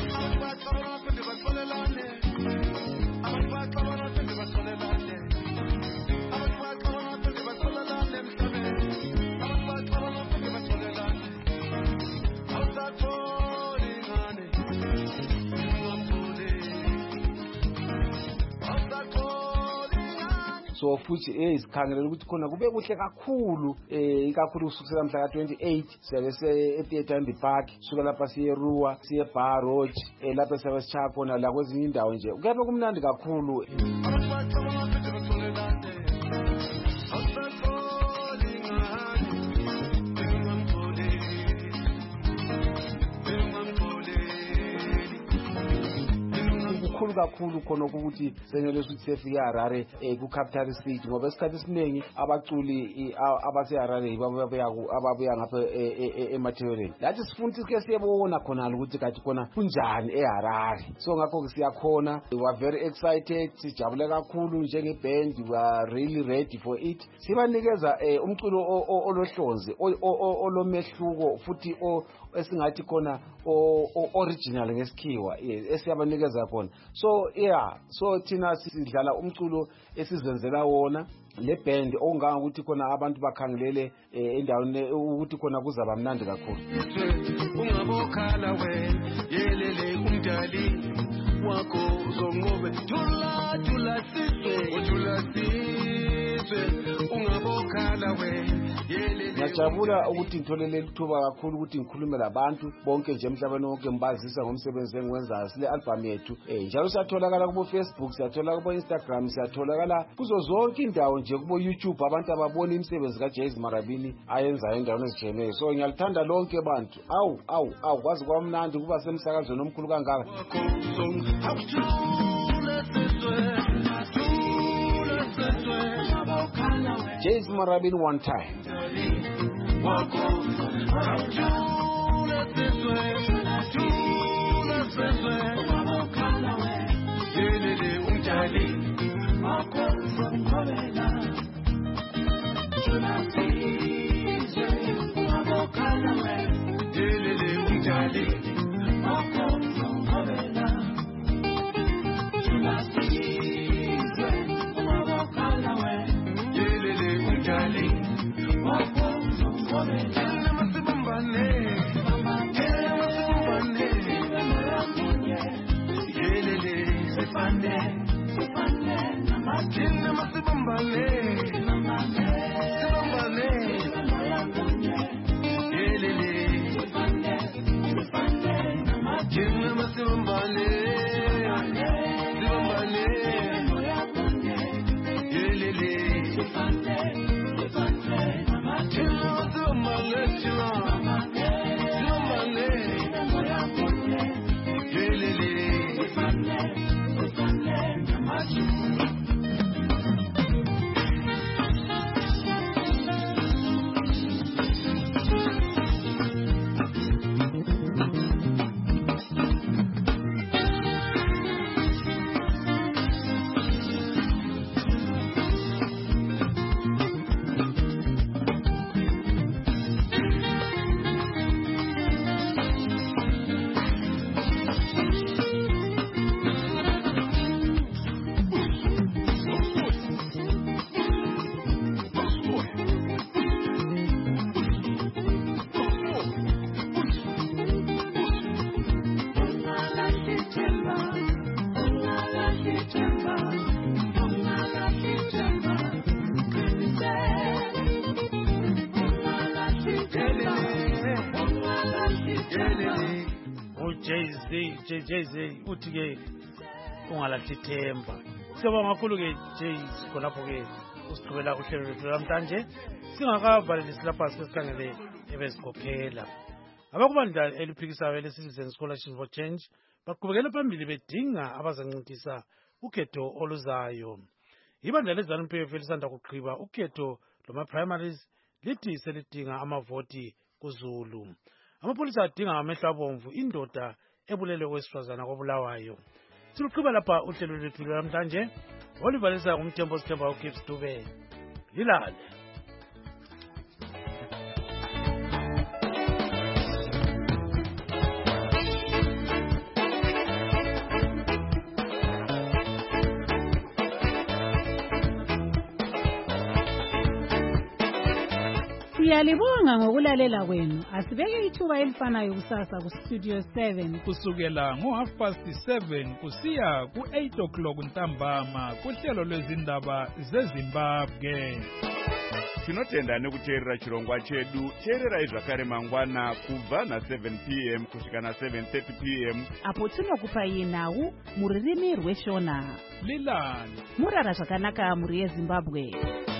So futhi ezikhangela ukuthi khona kube kuhle kakhulu eh ikakhulu kusukela mhla ka twenty-eight siyabe se etheater in the park suka lapha siye Ruwa siye Bar Road eh lapha siyabe sichaya khona la kwezinye indawo nje kuyabe kumnandi kakhulu. Kukhulu kakhulu khona ukuthi senele ukuthi sefike eHarare eh ku capital city ngoba esikhathi esiningi abaculi abase Harare babuya ababuya ngapha eMathebeleni lathi sifundi ke siyebona khona ukuthi kathi khona kunjani eHarare. So ngakho ke siyakhona, we are very excited, sijabule kakhulu njenge band, we are really ready for it. Sibanikeza umculo olohlonze olomehluko futhi esingathi khona original ngesikhiwa esiyabanikeza khona. So yeah, so thina sidlala umculo esizenzela wona le band onganga ukuthi khona abantu bakhangelele endaweni ukuthi khona kuzaba mnandi kakhulu. Ungabokhala wena yelele umdali wakho uzonqobe thula thula sizwe thula sizwe ungabokhala wena. Ngiyajabula ukuthi ngitholele ithuba kakhulu ukuthi ngikhulume labantu bonke nje emhlabeni wonke ngibazisa ngomsebenzi engiwenzayo sile album yethu. Eh njalo siyatholakala kubo Facebook, siyatholakala kubo Instagram, siyatholakala kuzo zonke indawo nje kubo YouTube abantu ababona imisebenzi kaJays Marabini ayenzayo endaweni ezijemele. So ngiyalithanda lonke abantu. Awu awu awu kwazi kwamnandi kuba semsakazweni omkhulu kangaka. Jays Marabini one time. Jay-Z uthi ke ungalahli ithemba. Siyabonga kakhulu ke Jays khonapho ke usiqhubela uhlelo lwethu namhlanje singakavalelisi lapha sesikhangele ebezikhokhela. Abakubandla eliphikisayo ele-Citizen Scholarship for Change baqhubekela phambili bedinga abazancintisa ukhetho oluzayo. Ibandla le-ZANU P F lisanda kuqhiba ukhetho loma-primaries lithi selidinga amavoti kuZulu. Amapolisa adinga amehlo abomvu indoda ebulele owesifazana kobulawayo. Siluqhuba lapha uhlelo lwethu namhlanje. olivalisa ngumthembo sithemba ugibbs dube lilale. Siyalibonga ngokulalela kwenu. Asibeke ithuba elifanayo kusasa ku Studio seven kusukela ngo half past seven kusiya ku eight o'clock ntambama kuhlelo lwezindaba zeZimbabwe. Tinotenda nekuteerera chirongwa chedu. Teererai zvakare mangwana kubva na seven p m kusvika na seven thirty p m apo tinokupai nhau muririmi rweshona. Lilani murara zvakanaka muri yeZimbabwe.